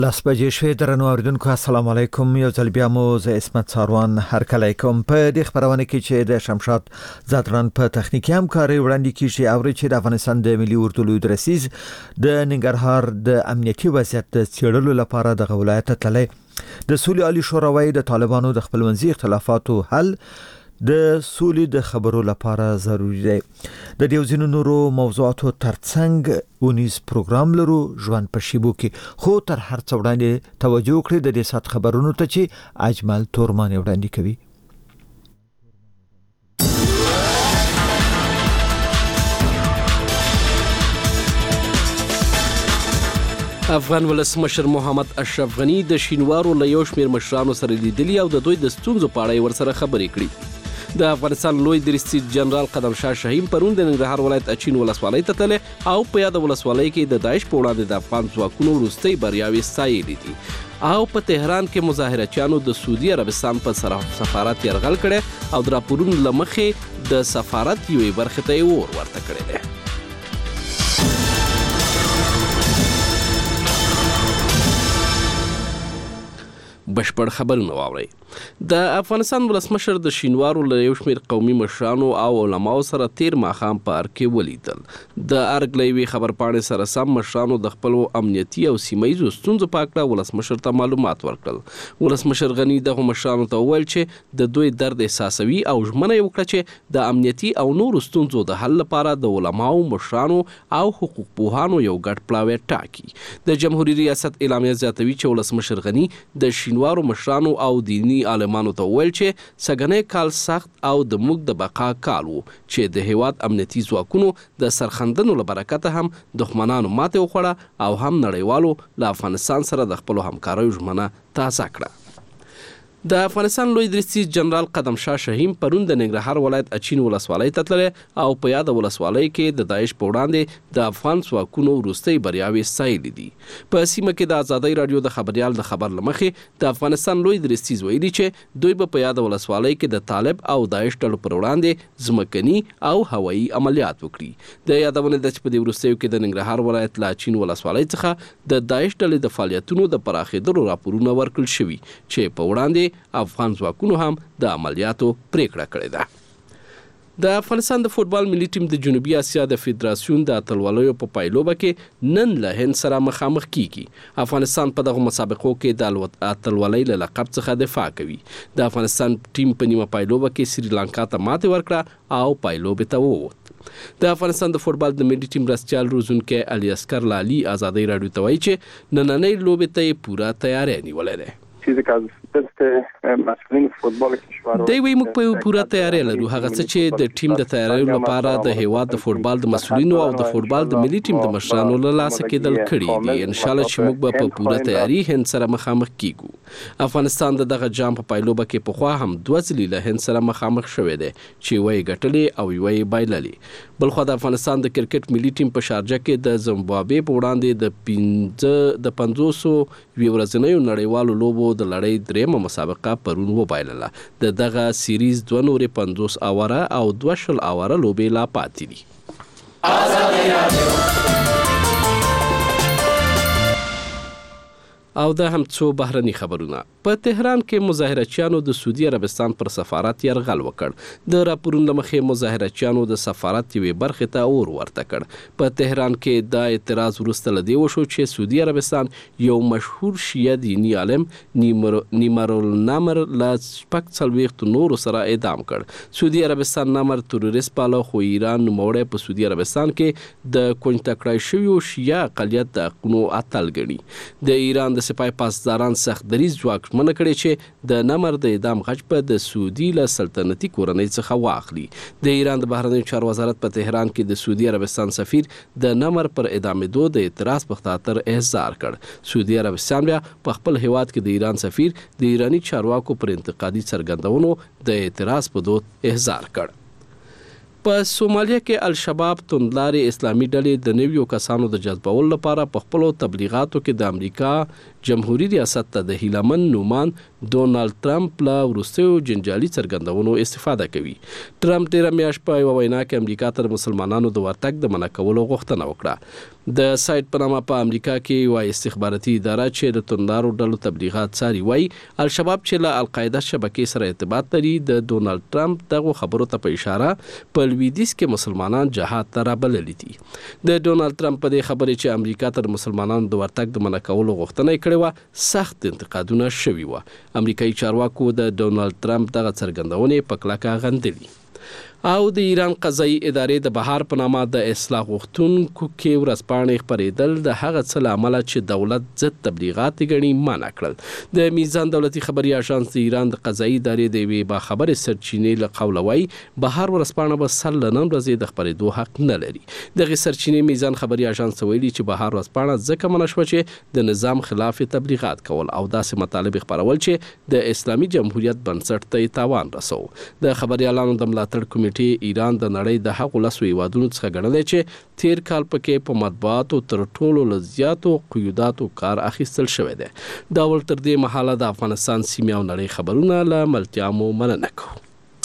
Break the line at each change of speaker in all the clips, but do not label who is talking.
لاس بجې شوې درنو اوریدونکو السلام علیکم یو ځل بیا مو زه اسمت ساروان هرکلی کوم په دې خبرونه کې چې د شمشاد زادران په تخنیکی همکاري وړاندې کیږي او چې د افغانستان د ملي اردو لوی رئیس د ننګرهار د امنیتي وضعیت د څېړلو لپاره د ولایت تللی د سولې عالی شوراوي د طالبانو د خپلمنځي اختلافاتو حل د سولې د خبرو لپاره ضروری دی د دې ځینو نورو موضوعاتو ترڅنګ اونیز پروګرام لرو ژوند په شیبو کې خو تر هر څه وړاندې توجه کړئ د دې سات خبرونو ته چې اجمل تورمان وړاندې کوي
افغان ولسمشر محمد اشرف غنی د شینوارو له یو شمېر مشرانو سره لیدلي او د دوی د ستونزو په اړه ورسره خبرې کړي د افغانستان لوی درستي جنرال قدم شاه شاهین پرون د ننګرهار ولایت اچین ولسوالۍ ته تللی او په یاد ولسوالۍ کې د داعش په وړاندې د افغان ځواکونو وروستۍ بریاوې ستایلې دي او په تهران کې مظاهرچیانو د سعودي عربستان په سفارت یرغل کړی او د راپورونو له مخې د سفارت یوې برخې ته یې اور ورته کړی دی بشپړ خبرونه واورئ د افغانستان ولسمشر د شینوارو له یو شمېر قومي مشرانو او علماو سره تیر ماښام په ارګ کې ولیدل د ارګ له یوې خبرپاڼې سره سم مشرانو د خپلو امنیتي او سیمه ییزو ستونزو په هکله ولسمشر ته معلومات ورکړل ولسمشر غني دغو مشرانو ته وویل چې د دوی درد احساسوي او ژمنه یې وکړه چې د امنیتي او نورو ستونزو د حل لپاره د علماو مشرانو او حقوق پوهانو یو ګډ پلاوی ټاکي د جمهوریت ریاست اعلامیه زیاتوي چې ولسمشر غني د شینوارو مشرانو او دینی عالمانو ته ویل چې سګنې کال سخت او د موږ د بقا کال وو چې د هیواد امنیتي ځواکونو د سرخندنو له برکته هم دښمنانو ماتې وخوړه او هم نړیوالو له افغانستان سره د خپلو همکاریو ژمنه تازه کړه د افغانستان لوی درستي جنرال قدم شاه شاهین پرون د ننګرهار ولایت اچین ولسوالۍ ته تللی او په یاد ولسوالۍ کې د داعش په وړاندې د افغان ځواکونو وروستۍ بریاوې ستایلې دي په سیمه کې د ازادۍ راډیو د خبریال د خبر له مخې د افغانستان لوی درستي ویلي چې دوی به په یاد ولسوالۍ کې د طالب او داعش ډلو پر وړاندې ځمکني او هوایي عملیات وکړي د یادونه ده چې په دې وروستیو کې د ننګرهار ولایت له اچین ولسوالۍ څخه د داعش ډلې د فعالیتونو د پراخېدلو راپورونه ورکړل شوي چې په وړاندې افغان ځواکونو هم د عملیاتو پریکړه کړې ده د افغانستان د فوټبال ملي ټیم د جنوبي اسیا د فدراسیون د اتلولیو په پایلوبه کې نن له هند سره مخامخ کیږي افغانستان په دغه مسابقو کې د اتلولۍ له لقب څخه دفاع کوي د افغانستان ټیم په نیمه پایلوبه کې سریلانکا ته ماتې ورکړه او پایلوبې ته ووت د افغانستان د فوټبال د ملي ټیم مرستیال روزونکی علي اسکر لالي ازادۍ راډیو ته وایي چې نننۍ لوبې ته یې پوره تیاری نیولې ده
چیزی که از دست مسئولین فوتبال کشور
دی وی موږ په پوره تیاری لرو هغه څه چې د ټیم د تیاری لپاره د هیواد د فوټبال د مسؤلینو او د فوټبال د ملي ټیم د مشرانو له لاسه کېدل کړي دي ان شاء الله چې موږ به په پوره تیاری هند سره مخامخ کیږو افغانستان دغه جام په پایلوبه کې پخوا هم دوه ځلې له هند سره مخامخ شوی دی چې وی ګټلې او وی بایللې بلخو د افغانستان د کرکټ ملي ټیم په شارجه کې د زمبابوې په وړاندې د 500 ورځنیو نړیوالو لوبو د لړۍ دریمه مسابقه پرون وبایلله د دغه سیریز 2 نورې 50 اواره او 2 اواره لوبې لا پاتې دي آزادي رادیو او د هم څو بهرني خبرونه په تهران کې مظاهرچیانو د سعودي عربستان پر سفارت یرغل وکړ د راپورونو له مخې مظاهرچیانو د سفارت یوې برخې ته اور ورته کړ په تهران کې دا اعتراض وروسته له دې وشو چې سعودي عربستان یو مشهور شیعه دیني عالم نیمرالنمر له 40 نورو سره اعدام کړ سعودي عربستان نمر تروریست باله خو ایران نوموړی په سعودي عربستان کې د کونج تکړای شویو شیعه اقلیت د حقونو اتل ګڼي د ایران د سپاه پاسداران سخت دریځ ځواکمنه کړي چې د نمر د اعدام غچ په د سعودي له سلطنتي کورنۍ څخه واخلي د ایران د بهرنیو چارو وزارت په تهران کې د سعودي عربستان سفیر د نمر پر اعدامېدو د اعتراض په خاطر احضار کړ سعودي عربستان بیا په خپل هیواد کې د ایران سفیر د ایرانی چارواکو پر انتقادي څرګندونو د اعتراض په دود احضار کړ په سومالیا کې الشباب توندلارې اسلامي ډلې د نویو کسانو د جذبولو لپاره په خپلو تبلیغاتو کې د امریکا جمهوریت ریاست ته د هیلمن نومان ډونالد ټرمپ له وروستیو جنجالي څرګندونو استفاده کوي. ټرمپ تېره میاشت په یوه وینا کې امریکا ته د مسلمانانو د ورتګ د منع کولو غوښتنه وکړه. د سایت په نامه په امریکا کې یوه استخباراتي اداره چې د توندارو ډلو تبلیغات څاري وایي الشباب چې له القاعده شبکې سره ارتباط لري د ډونالد ټرمپ دغه خبرو ته په اشاره په لویدیځ کې مسلمانان جهاد ته رابللي دي. د ډونالد ټرمپ په دې خبرې چې امریکا ته د مسلمانانو د ورتګ د منع کولو غوښتنه یې کړې وه سخت انتقادونه شوي وه. امریکایي چارواکو د ډونالد ټرمپ دغه څرګندونې په کلکه غندلي. او د ایران قضایي ادارې د بهار په نامه د اصلاح غوښتونکو کې ورځپاڼې خپرېدل د هغه څه له امله چې دولت ضد تبلیغات ګڼي منع کړل. د میزان دولتي خبري اژانس د ایران د قضایي ادارې د یوې باخبرې سرچینې له قوله وایي بهار ورځپاڼه به سل له نن ورځې د خپرېدو حق نه لري. دغه سرچینې میزان خبري اژانس ویلي چې بهار ورځپاڼه ځکه منع شوه چې د نظام خلاف تبلیغات کول او داسې مطالب خپرول چې د اسلامي جمهوریت بنسټ ته تاوان رسو. د خبريالانو د ملاتړ کمیټې ایران د نړۍ د هغو 10 هیوادونو څخه ګڼلی چې تیر کال پکې په مطبوعاتو تر ټولو له زیاتو قیوداتو کار اخیستل شوی دی. دا ول تر دې مهاله د افغانستان سیمې او نړۍ خبرونه له ملتیامو مننه کوو.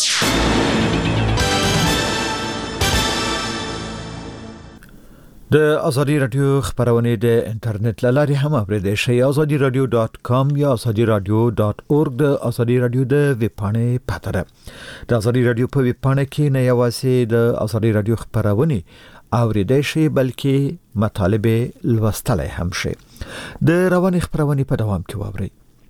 د ازادي رادیو خبرونه د انټرنیټ لارې هم اوریدئ شئ. azadiradio.com یا azadiradio.org د ازادي رادیو د ویب پاڼې پته ده. د ازادي رادیو په ویب پاڼه کې نه یوازې د ازادي رادیو خبرونه اوریدئ شئ بلکې مطالب لوستلای هم شئ. د رواني خبرونه په دوام کې واورئ.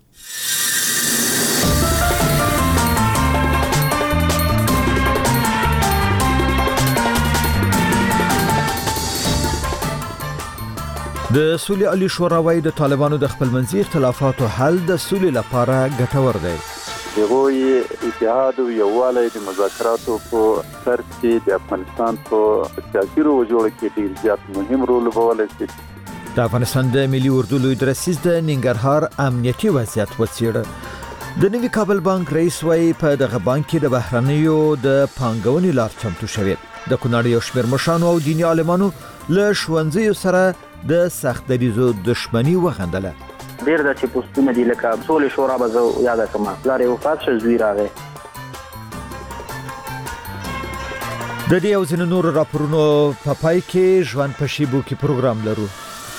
د سولې عالی شورا وايي د طالبانو د خپلمنځي اختلافاتو حل د سولې لپاره ګټور دی.
دغه اتحاد او یووالی د مذاکراتو په ترڅ کې د افغانستان په سیاسي روجوړ کې ډیر زیات مهم رول لوبولی شي.
د افغانستان د ملي اردو لوی درسیز د ننګرهار امنیتي وضعیت وڅېړه. د نوي کابل بانک رئیس وايي په دغه بانک کې د بهرنیو د پانګونې لار چمتو شوې. د کونړ یو شمېر مشرانو او دیني عالمانو له ښوونځیو سره د سخت دریزو دښمنی وغندله.
ډیر د چې پوسټونه دي لکه سولې شورا به زه یاد کړم لارې وفات شو زوی راغی.
د دې او ځینو نور راپورونو په پای کې ژوند په شیبو کې پروګرام لرو.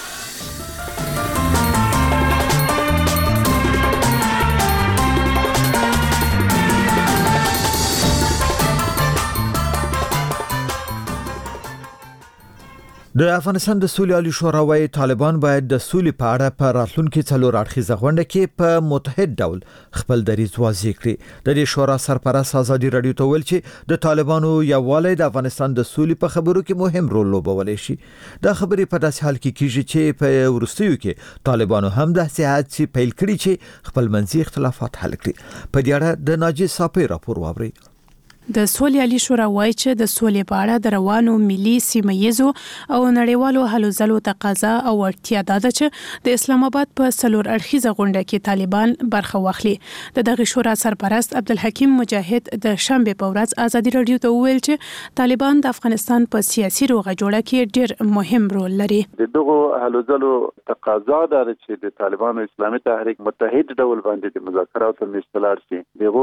د افغانستان د سولې عالی شورا وايي طالبان باید د سولې په اړه په راتلونکي 4 اړخیزه غونډه کې په متحد ډول خپل دریځ واضح کړي. د دې شورا سرپرست ازادي رادیو ته ویل چې د طالبانو یووالی د افغانستان د سولې په خبرو کې مهم رول لوبولی شي. دا خبرې په داسې حال کې کیږي چې په ورستیو کې طالبانو هم د هڅې پیل کړي چې خپل منځي اختلافات حل کړي. په دې اړه د ناجی صافي راپور واورئ.
د سولې عالی شورا وايي چې د سولې په اړه د روانو ملي سیمه‌یزو او نړیوالو هلو ځلو تقاضا او اړتیا ده چې د اسلام آباد په 4 اړخیزه غونډه کې طالبان برخه واخلي. د دغه شورا سرپرست عبدالحکیم مجاهد د شنبه په ورځ ازادي رادیو ته وویل چې طالبان د افغانستان په سیاسي روغه جوړه کې ډېر مهم رول لري.
دغه هلو ځلو تقاضا ده چې د طالبانو اسلامي تحریک متحد ډول باندې د مذاکراتو مشتلار شي.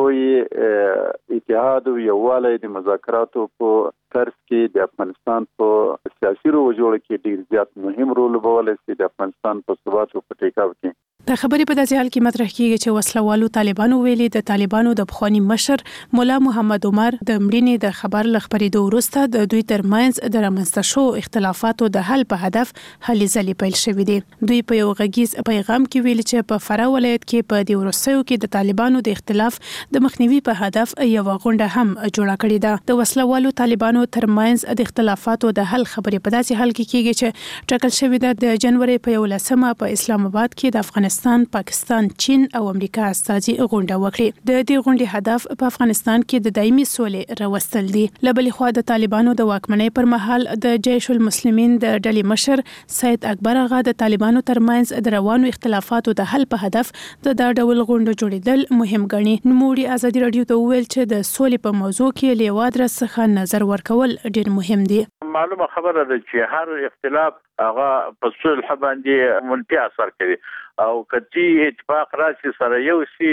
دغه اتحاد یووالی د مذاکراتو په ترڅ کې د افغانستان په سیاسي روجوړ کې ډیر زیات مهم رول لوبولی شي د افغانستان په ثبات او په ټیکاو کې.
د خبرې په داسې حال کې مطرح کیږي چې وسلوالو طالبانو ویلي د طالبانو د پخوانی مشر مولا محمد عمر د مړینې د خبر لخبرېدو وروسته د دوی ترمنځ د رامنځته شو اختلافاتو د حل په هدف هلې ځلې پیل شوې دي. دوی په یو غږیز پیغام کې ویلي چې په فراه ولایت کې په دې وروستیو کې د طالبانو د اختلاف د مخنیوي په هدف یو غونډه هم جوړه کړې ده. د وسلوالو طالبانو ترمنځ د اختلافاتو د حل خبرې په داسې حال کې کیږي چې ټاکل شوې ده د جنوري په 11مه په اسلام آباد کې د افغانستان، پاکستان، چین او امریکا استازي غونډه وکړي. د دې غونډې هدف په افغانستان کې د دایمي سولې راوستل دي. لبلې خوا د طالبانو د واکمنۍ پر مهال د جیش المسلمین د ډلې مشر سید اکبر آغا د طالبانو ترمنځ د روانو اختلافاتو د حل په هدف د ډول غونډه جوړیدل مهم ګڼي. نوموړي ازادي رادیو ته وویل چې د سولې په موضوع کې له یو ادرس څخه نظر ورکول ډیر مهم دي.
معلومه خبره ده چې هر اختلاف هغه په صلح باندې منفي اثر کوي او کدي اتفاق راشي سره یو شي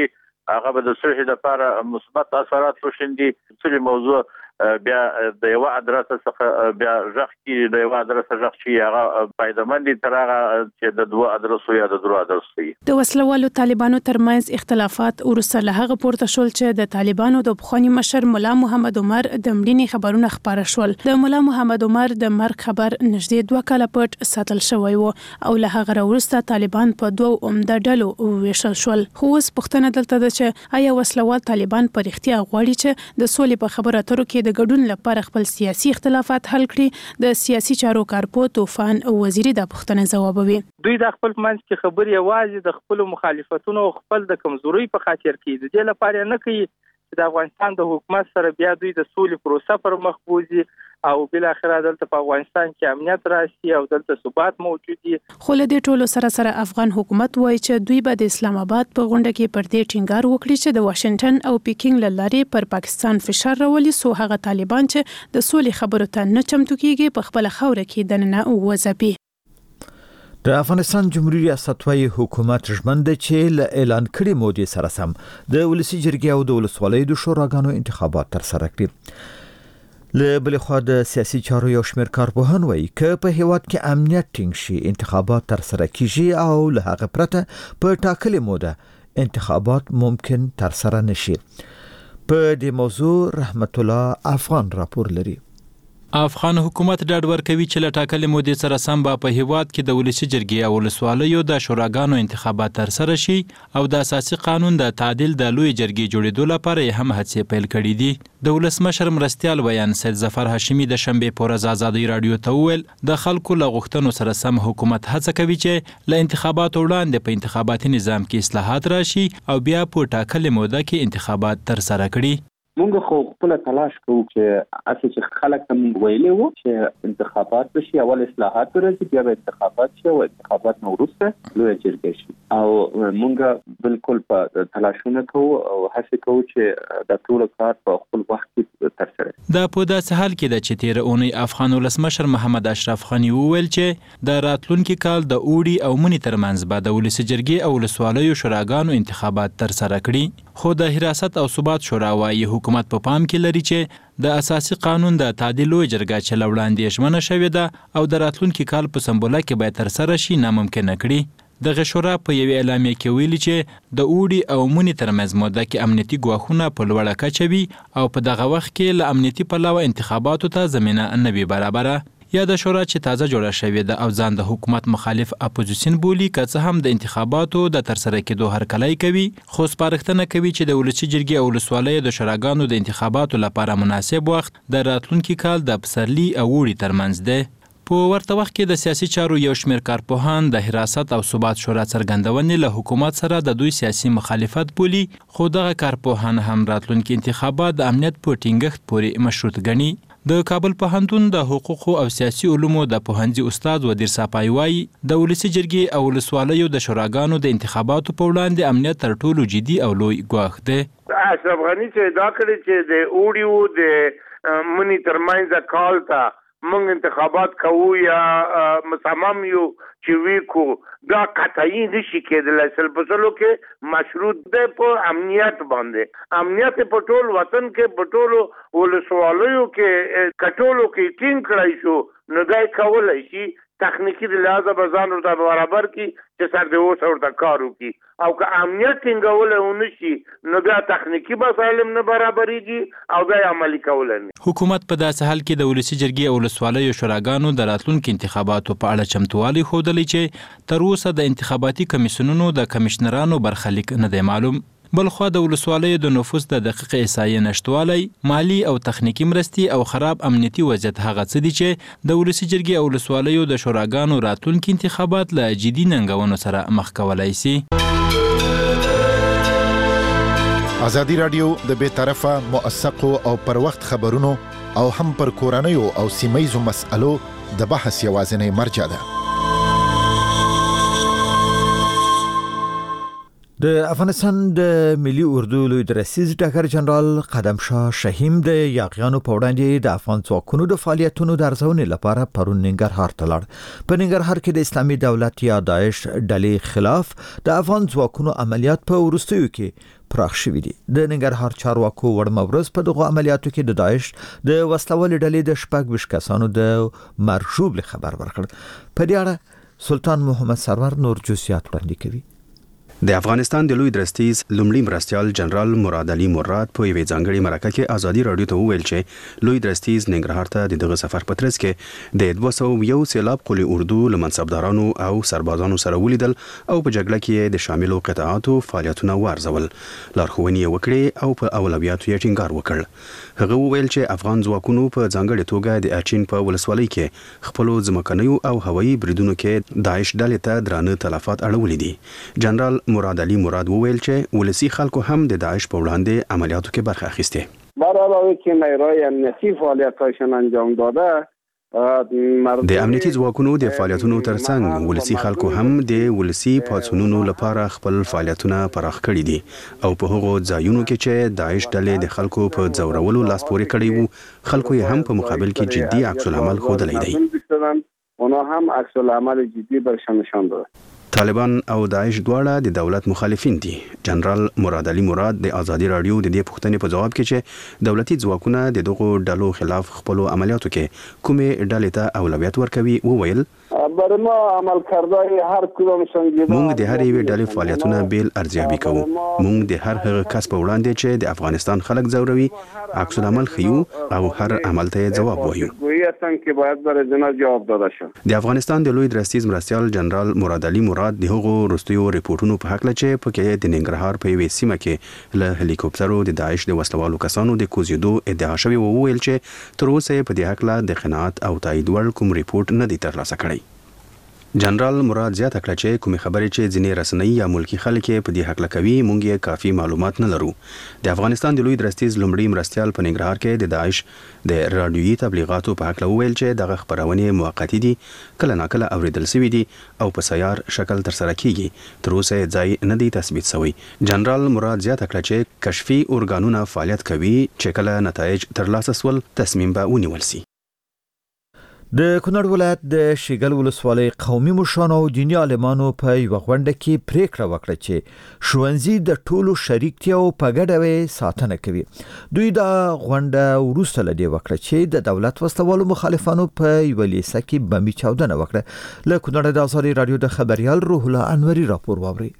هغه به د صلح لپاره مثبت اثرات وشيندي. څه موضوع بیا د یو ادرسه څخه بیا ځخ کی د یو ادرسه ځخ شي هغه پایدمندي تر هغه چې د دوه ادرسو یا د درو ادرسو
د وسلوالو طالبانو ترمنځ اختلافات ورسره له هغه پورته شول چې د طالبانو د بخونی مشر مولا محمد عمر د مړینې خبرونه خبره شول. د مولا محمد عمر د مرګ خبر نږدې 2 کاله پټ ساتل شوی و او له هغه وروسته طالبان په دوه عمده ډلو وویشل شول. خو اوس پوښتنه دلته ده چې آیا وسلوال طالبان په اړتیا غواړي چې د سولې په خبرو اترو کې د ګډون لپاره خپل سیاسي اختلافات حل کړي؟ د سیاسي چارو کارپو طوفان وزیری د پوښتنې ځوابوي.
دوی د خپل منځ کې خبرې یوازې د خپل مخالفتونو او خپل د کمزوري په خاطر کې د دې لپاره نه کوي چې د افغانستان د حکومت سره بیا دوی د سولې پروسه پر مخ بوزي او بل اخر دلته په افغانستان کې امنیت راشي او دلته ثبات موجود دي.
خو له دې ټولو سره افغان حکومت وایي چې دوی به د اسلام آباد په غونډه کې پر دې ټینګار وکړي چې د واشنگټن او پیکینګ له لارې پر پاکستان فشار راولي سو هغه طالبان چې د سولې خبرو ته نه چمتو کیږي په خپل خوره کې دننه وځي.
د افغانستان جمهوریت ریاستوي حکومت ژمن ده چې له اعلان کړي مودې سره سم د ولسی جرګې او د ولسوالیو د شوراګانو انتخابات تر سره کړي. له بل خوا د سیاسي چارو یو شمېر کارپوهان وایي چې په هیواد کې امنیت ټینګ شي انتخابات تر سره کیږي او له هغه پرته په ټاکلې موده انتخابات ممکن تر سره نشي. په دې موضوع رحمت الله افغان راپور لري.
افغان حکومت ډاډ ورکوي چې له ټاکلې مودې سره سم به په هیواد کې د ولسی جرګې او ولسوالیو د شوراګانو انتخابات تر سره شي او د اساسي قانون د تعدیل د لوی جرګې جوړېدو لپاره هم هڅې پیل کړې دي. د ولسمشر مرستیال ویان سید ظفر هاشمي د شنبې په ورځ ازادي رادیو ته وویل د خلکو له غوښتنو سره سم حکومت هڅه کوي چې له انتخاباتو وړاندې په انتخاباتي نظام کې اصلاحات راشي او بیا په ټاکلې موده کې انتخابات تر سره کړي.
مونږ خو خپل تلاش کوو چې اساس چې خلک هم ویلې وو چې انتخابات بشي اول اصلاحات ورځي بیا به انتخابات شي او انتخابات نو وروسته لوی جرګه شي او مونږ بالکل په تلاشونه کوو او هڅه کوو چې د ټول کار په خپل وخت کې تر سره.
دا په داسې حال کې د چې تیر اونۍ افغان ولسمشر محمد اشرف غنی وویل چې د راتلونکي کال د اوړي او مني ترمنځ به د ولسی جرګې او ولسوالیو شوراګانو انتخابات تر سره کړي. خو د حراست او ثبات شورا وايي حکومت په پام کې لري چې د اساسي قانون د تعدیل لوی جرګه چې لوړاندې ژمنه شوې ده او د راتلونکي کال په سمبوله کې به تر سره شي ناممکن کړي. د شورا په یوه اعلامیه کې ویلي چې د اوړي او مني ترمنځ موده کې امنیتي ګواښونه په لوړه کچه وي او په دغه وخت کې له امنیتي پلوه انتخاباتو ته زمینه نه وي برابره. یا د شورا چې تازه جوړه شوې ده او ځان د حکومت مخالف اپوزیشن بولي که څه هم د انتخاباتو د ترسره کېدو هرکلی کوي خو سپارښتنه کوي چې د ولسی جرګې او ولسوالیو د شوراګانو د انتخاباتو لپاره مناسب وخت د راتلونکي کال د پسرلي او اوړي ترمنځ ده. په ورته وخت کې د سیاسي چارو یو شمېر کارپوهان د حراست او ثبات شورا څرګندونې له حکومت سره د دوی سیاسي مخالفت بولي خو دغه کارپوهان هم راتلونکي انتخابات د امنیت په ټینګښت پورې مشروط ګڼي. د کابل پوهنتون د حقوقو او سیاسي علومو د پوهنځي استاد ودیر صافای وایي د ولسی جرګې او ولسوالیو د شوراګانو د انتخاباتو په وړاندې امنیت تر ټولو جدي او لوی ګواښ دی.
اشرف غنی چې دا کړی چې د اوړي د مني ترمنځ کال ته موږ انتخابات کوو یا مصمم یو چې وی کو دا قطعی نشي کېدلی سلپسلو کې مشروط ده په امنیت باندې. امنیت په ټول وطن کې په ټولو ولسوالیو کې کټولو کې ټینګ کړای شو نو دا کولای شي تخنیکی د لحاظه به ځان ورته برابر کی چې سر د اوس ورته کار وکړي او که امنیت ټینګول ونشي نو بیا تخنیکی مسایل نه برابرېږي او بیا عملي کول نه.
حکومت په داسې حال کې د ولسی جرګې او ولسوالیو شوراګانو د راتلونکي انتخاباتو په اړه چمتووالی ښودلی چې تر اوسه د انتخاباتي کمیسیونونو د کمشنرانو برخلیک نه دی معلوم. بلخوا د ولسوالیو د نفوس د دقیق احصایې نشتوالی، مالی او تخنیکی مرستې او خراب امنیتي وضعیت هغه څه دي چې د ولسی جرګې او ولسوالیو د شوراګانو راتلونکي انتخابات له جدي ننګونو سره مخ کولای شي.
ازادي رادیو د بې طرفه موثقو او پر وخت خبرونو او هم پر کورنیو او سیمه‌یزو مسألو د بحث یوازینی مرجع ده.
د افغانستان د ملي اردو لوی درسیز ډاکټر جنرال قدم شاه شهیم د یاغیانو په وړاندې د افغان ځواکونو د فعالیتونو د ارزونې لپاره پرون ننګرهار ته لاړ. په ننګرهار کې د اسلامي دولت یا داعش ډلې خلاف د افغان ځواکونو عملیات په وروستیو کې پراخ شوي دي. د ننګرهار چارواکو وړمورز په دغه عملیاتو کې د داعش د وسلوالې ډلې د 26 کسانو د مرشوب خبر ورکړ. په دې اړه سلطان محمد سرور نور جزئیات وړاندې کوي.
د افغانستان د لوی درستیز لومړي مرستیال جنرال مراد علي مراد په یوې ځانګړي مرکه کې ازادي رادیو ته وویل چې لوی درستیز ننګرهار ته د دغه سفر په ترڅ کې د 201 سیلاب قلی اردو له منصبدارانو او سربازانو سره ولیدل او په جګړه کې د شاملو قطاعاتو فعالیتونه وارزول. لارښوونې وکړې او په اولویاتو یې ټینګار وکړ. هغه وویل چې افغان ځواکونو په ځانګړي توګه د اچین په ولسوالۍ کې خپل ځمکنیو او هوایي بریدونو کې داعش ډلې ته درانه تلفات اړولې دي. جنرال مراد علي مراد وویل چې ولسی خلکو هم د داعش په وړاندې عملیاتو کې برخه اخیسته.
برای که نیروی امنیتی فعالیتاشون انجام داده
د امنیتي ځواکونو د فعالیتونو ترڅنګ ولسی خلکو هم د ولسی پاتونونو لپاره خپل فعالیتونه پراخ کړي دي او په هغو ځایونو کې چې داعش ډلې د خلکو په ځورولو لاس پورې کړي وو خلکو یې هم په مقابل کې جدي عکس العمل ښودلی دی.
اونا هم عکس العمل جدي برشان نشان داده.
طالبان او داعش دواړه د دولت مخالفین دي. جنرال مراد علي مراد د ازادي رادیو د دې پوښتنې په جواب کې چې دولتي ځواکونه د دغو ډلو خلاف خپل عملیاتو کې کومې ډلې ته اولویت ورکوي وویل
بر ما عمل کردای هر کدوم سنجیده
مونږ د هر یوې ډلې فعالیتونه بیل ارزیابي کوو. مونږ د هر هغه کس په وړاندې چې د افغانستان خلک ځوروي عکس العمل ښیو او هر عمل ته جواب وایو. د افغانستان د لوی درستیز مرستیال جنرال مراد علي مراد د هغو وروستیو ریپورتونو په هکله چې پکې د ننګرهار په یوې سیمه کې له هلیکوپټرو د داعش د وسلوالو کسانو د کوزیدو ادعا شوې وویل چې تر اوسه په دې هکله د قناعت او تایید وړ کوم ریپورت نه دی ترلاسه کړی. جنرال مراد زیاته کړه چې کومې خبرې چې ځینې رسنۍ یا ملکی خلک په دې حق لکوي مونږ یې کافي معلومات نه لرو. د افغانستان د لوی درستیز لومړي مرستیال په ننګرهار کې د داعش د رادیویي تبلیغاتو په حق وویل چې دغه خبرونه موقتی دي کله ناکله اوریدل شوی دي او په سیار شکل تر سره کیږي تر اوسه ځای نه دی تثبیت شوی. جنرال مراد زیاته کړه چې کشفي اورګانونه فعالیت کوي چې کله نتایج ترلاسه سول تصمیم به ونیول شي.
د کونړ ولایت د شیګل ولسوالۍ قومي مشرانو او دیني عالمانو په یو غونډه کې پریکړه وکړه چې ښوونځي د ټولو شریکتیا او په ګډه ساتنه کوي. دوی دا غونډه وروسته لدی وکړه چې د دولت وسلوالو مخالفانو په یو لیسه کې بمبي چاودنه وکړه. له کونړ د ازادي رادیو د خبريال روح الله انوري راپور واوري.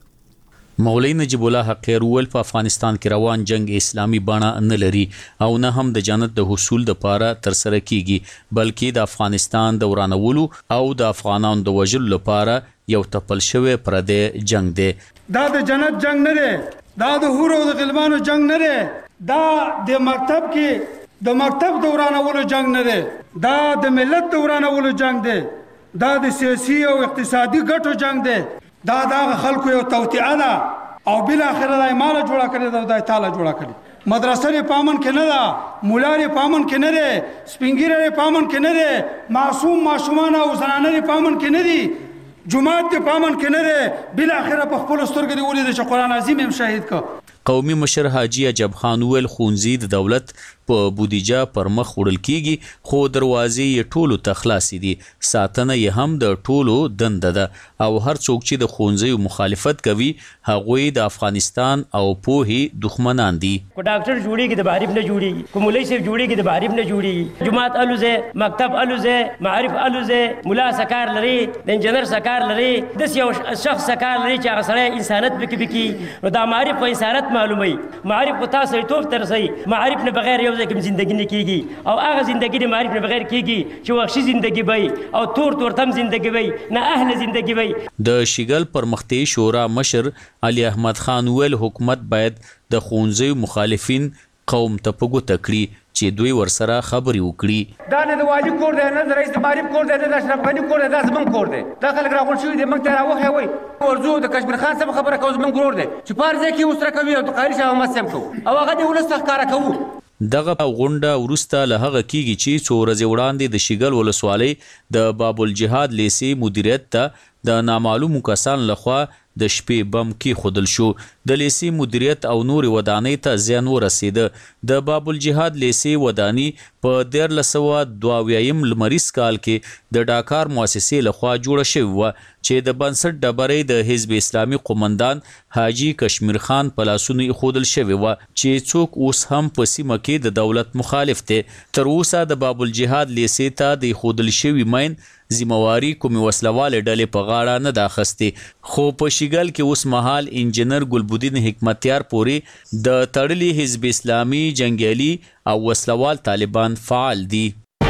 مولوی نجیب الله حقیر ول په افغانستان کې روان جنگ اسلامي بڼه نه لري او نه هم د جنت د حصول لپاره تر سره کیږي بلکې د افغانستان د ورانولو او د افغانانو د وژلو لپاره یو تپل شوی پردې جنگ دی.
دا د جنت جنگ نه دی، دا د حور او د غلمانو جنگ نه دی، دا د مکتب کې د مکتب د ورانولو جنگ نه دی، دا د ملت د ورانولو جنگ دی، دا د سیاسي او اقتصادي ګټو جنگ دی، دا د خلکو یو توطئه ده او بل اخر د مال جوړه کړی دا د تعالی جوړه کړی. مدرسې په امن کې نه ده، مولاري په امن کې نه ده، سپینګیري په امن کې نه ده، معصوم ماشومان او زنانه په امن کې نه دي، جماعت په امن کې نه ده، بل اخر په خپل سترګې دی ولید چې قران عظیم هم شهید ک.
قومي مشر حاجی عجب خان ویل خونزي د دولت په بودیجه پر مخ وړل کیږي خو دروازې یې ټولو ته خلاصې دي. ساتنه یې هم د ټولو دنده ده او هر څوک چې د خونزي مخالفت کوي هغوی د افغانستان او پوهي دښمنان دي.
کو ډاکټر جوړیږي د معرف نه جوړیږي، کو مولوی صاحب جوړیږي د معرف نه جوړیږي، جماعت الوزه مکتب الوزه معرف الوزه ملا سکار لري د انجنیر سکار لري د یو شخص سکار لري چې هغه سره انسانیت بکی نو دا معرف په انسانیت معلومي معرف په تاسو ته ترسي معرف نه بغیر یو ځکه ژوندۍ نه کیږي او هغه ژوندۍ د معرف نه بغیر کیږي چې وحشي ژوندۍ وي او تور تم ژوندۍ وي نه اهل ژوندۍ وي.
د شیګل پرمختي شورا مشر علي احمد خان ویل حکومت باید د خونځي مخالفین قوم ته پګو تکړي چې دوی ورسره خبري وکړي.
دا نه د والی کور دی نه د رئیس معرف کور دی نه د اشرف غنی کور دی دا زمون کور دی. دا خلک راغون شوی دی موږ ته راوخه وي ورزو د کشمیر خان سره خبره کوي زمون کور دی چې پارځه کې وسره کوي او تقاریر شاو مسم کو او هغه دی ولست ښکارا کوو.
دغه غونډه ورسته له هغه کیږي چې څو ورځې وړاندې د شیګل ولسوالۍ د باب الجهاد لیسې مدیریت ته د نامعلومو کسان لخوا د شپې بم کې خودل شو. د لیسې مدیریت او نور ودانۍ ته زیان ورسېده. د باب الجهاد لیسې ودانی په 1922 لمریز کال کې د ډاکار مؤسسې لخوا جوړه شوې وه چې د بنسټ ډبرې د حزب اسلامي قومندان حاجی کشمیر خان په لاسونو ایښودل شوې وه چې څوک اوس هم په سیمه کې د دولت مخالف دی. تر اوسه د باب الجهاد لیسې ته د ایښودل شوي مین ذمواري کومې وسلوالې ډلې په غاړه نه ده اخیستې. خو په شیګل کې اوس مهال انجینر ګلبدین حکمتیار پورې د تړلي حزب اسلامي جنګیالي او وسلوال طالبان فعال دي.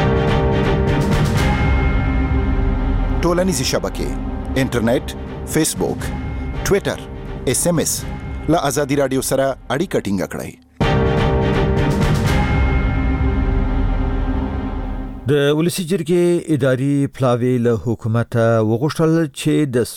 ټولنیزې شبکې انټرنیټ، فیسبوک، ټویټر، SMS له آزادي رادیو سره اړیکه ټینګه کړئ.
د ولسی جرګې اداري پلاوی له حکومت وغوښتل چې د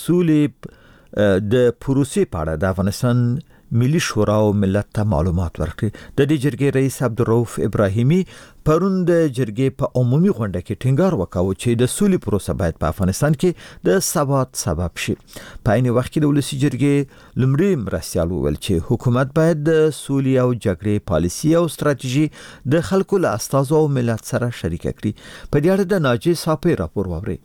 سولې د پروسې په اړه د افغانستان ملي شورا او ملت ته معلومات ورکړي. د دې جرګې رئیس عبدالرؤف ابراهیمي پرون د جرګې په عمومي غونډه کې ټینګار وکاوه چې د سولې پروسه باید په افغانستان کې د ثبات سبب شي. په عین وخت کې د ولسی جرګې لومړي مرستیال وویل چې حکومت باید د سولې او جګړې پالیسي او ستراتیژي د خلکو له استازو او ملت سره شریک کړي. په دې اړه د ناجی صافي راپور واوري.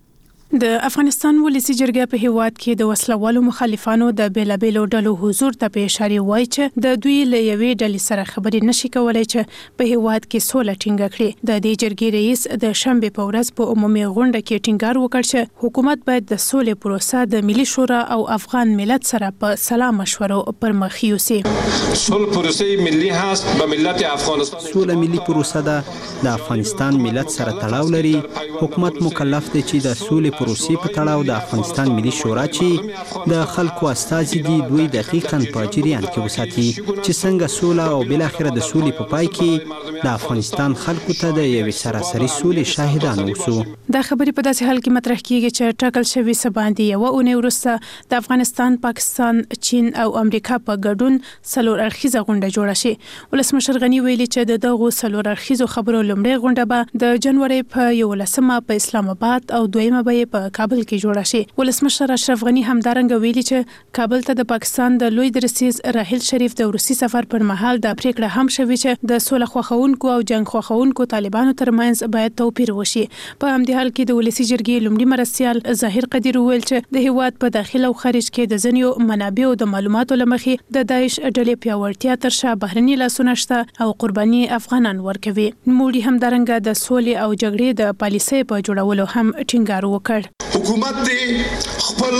د افغانستان ولسی جرګه په هیواد کې د وسلوالو مخالفانو د بیلابېلو ډلو حضور ته په اشاره وایي چې د دوی له یوې ډلې سره خبرې نشي کولای چې په هیواد کې سوله ټینګه کړي. د دې جرګې رئیس د شنبه په ورځ په عمومي غونډه کې ټینګار وکړ چې حکومت باید د سولې پروسه د ملي شورا او افغان ملت سره په سلا مشورو پر مخ یوسي.
سولې پروسه ملي هست به ملت افغانستان.
سولې ملي پروسه د افغانستان ملت سره تړاو لري. حکومت مکلف دی چې د سولې پروسې په تړاو د افغانستان ملي شورا چې د خلکو استازي دي دوی دقیقاً په جریان کې وساتي چې څنګه سوله او بل اخره د سولې په پای کې د افغانستان خلکو ته د یوې سراسري سولې شاهدان اوسو.
دا خبرې په داسې حال کې مطرح کیږي چې ټاکل شوی سباندي یو اونۍ وروسته د افغانستان، پاکستان، چین او امریکا په ګډون څلور اړخیزه غونډه جوړه شي. ولسمشر غني ویلي چې د دغه څلور اړخیزو خبرو لومړی غونډه به د جنوري په 11 په اسلام آباد او دویمه به په کابل کې جوړه شي. ولسمشر اشرف غني همدارنګه ویلي چې کابل ته د پاکستان د لوی درسیز راحیل شریف د روسي سفر پر مهال د پریکړه هم شوی چې د سوله خوښونکو او جنگ خوښونکو طالبانو ترمنځ باید توپیر وشي. په همدې حال کې د ولسی جرګې لومړي مرستیال ظاهر قدیر ویل چې د هیواد په داخل او خارج کې د ځینو منابعو د معلوماتو لمخې د داعش ډلې پیاوړتیا تر شا بهرني لاسونه شته او قرباني افغانان ورکوي. نوموړي همدارنګه د سولې او جګړې د پالیسۍ په جوړولو هم ټینګار وکړ.
حکومت دې خپل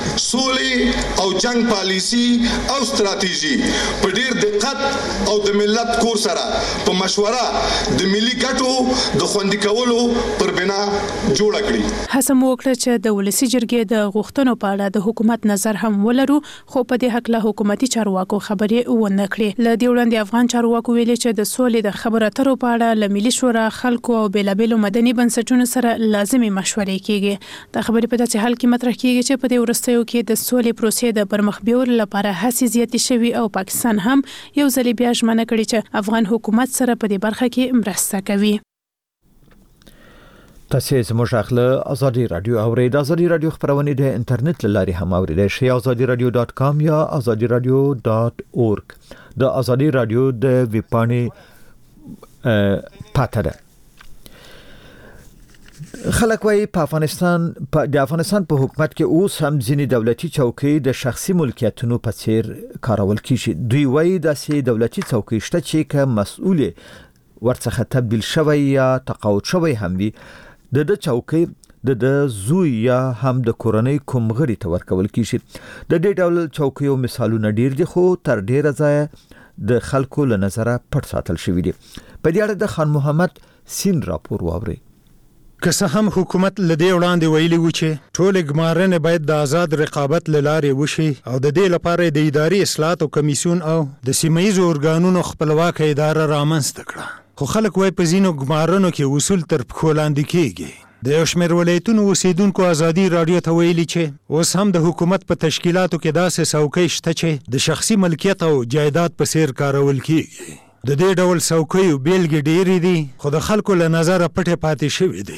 سولې او جنگ پالیسی او ستراتیژي په ډیر دقت او د ملت کور سره په مشوره د ملي ګټو د خوندي کولو پر بنا جوړ کړي.
هڅه مو وکړه چې د ولسی جرګې د غوښتنو په اړه د حکومت نظر هم ولرو، خو په دې حق له حکومتي چارواکو خبرې ونه کړې. له دې وړاندې افغان چارواکو ویلي چې د سولې د خبرو اترو په اړه له ملي شورا، خلکو او بیلابېلو مدني بنسټونو سره لازمي مشورې کیږي. دا خبرې په داسې حال کې مطرح کیږي چې په دې وروستیو کې د سولې پروسې د پرمخ بیولو لپاره هڅې زیاتې شوي او پاکستان هم یو ځل بیا ژمنه کړې چې افغان حکومت سره په دې برخه کې مرسته کوي.
تاسو زموږ خپل آزادي رادیو اورئ. د آزادي رادیو خبرونه د انټرنیټ لاري هم اورئ شئ. azadiradio.com یا azadiradio.org. د آزادي رادیو د ویبپاڼې پاته ده. خلک وايي د افغانستان په حکومت کې اوس هم ځینې دولتي چوکۍ د شخصي ملکیتونو په څیر کارول کیږي. دوی وايي داسې دولتي چوکۍ شته چې که مسؤل ورڅخه تبدیل شوی یا تقاعد شوی هم وي، د چوکۍ د زوی یا هم د کورنۍ کوم غړي ته ورکول کیږي. د دې ډول چوکیو مثالونه ډیر دي، خو تر ډیره ځایه د خلکو له نظره پټ ساتل شوی دي. په دې اړه د خان محمد سین راپور واوري.
که څه هم حکومت لدې وړاندې ویلي و چې ټول ګمارنې باید د آزاد رقابت له لارې وشي او د دې لپاره د اداري اصلاحاتو کمیسیون او د سیمه‌ییزو ارګانونو خپلواکه اداره رامنځته کړه، خو خلک وايي په ځینو ګمارنو کې اصول تر پښو لاندې کېږي. د یو شمېر ولایتونو اوسیدونکو آزادي رادیو ته ویلي چې اوس هم د حکومت په تشکیلاتو کې داسې څوکۍ شته چې د شخصي ملکیت او جایداد په څیر کارول کېږي. د دې ډول څوکیو بیلګې ډېرې دي، خو د خلکو له نظره پټې پاتې شوې دي.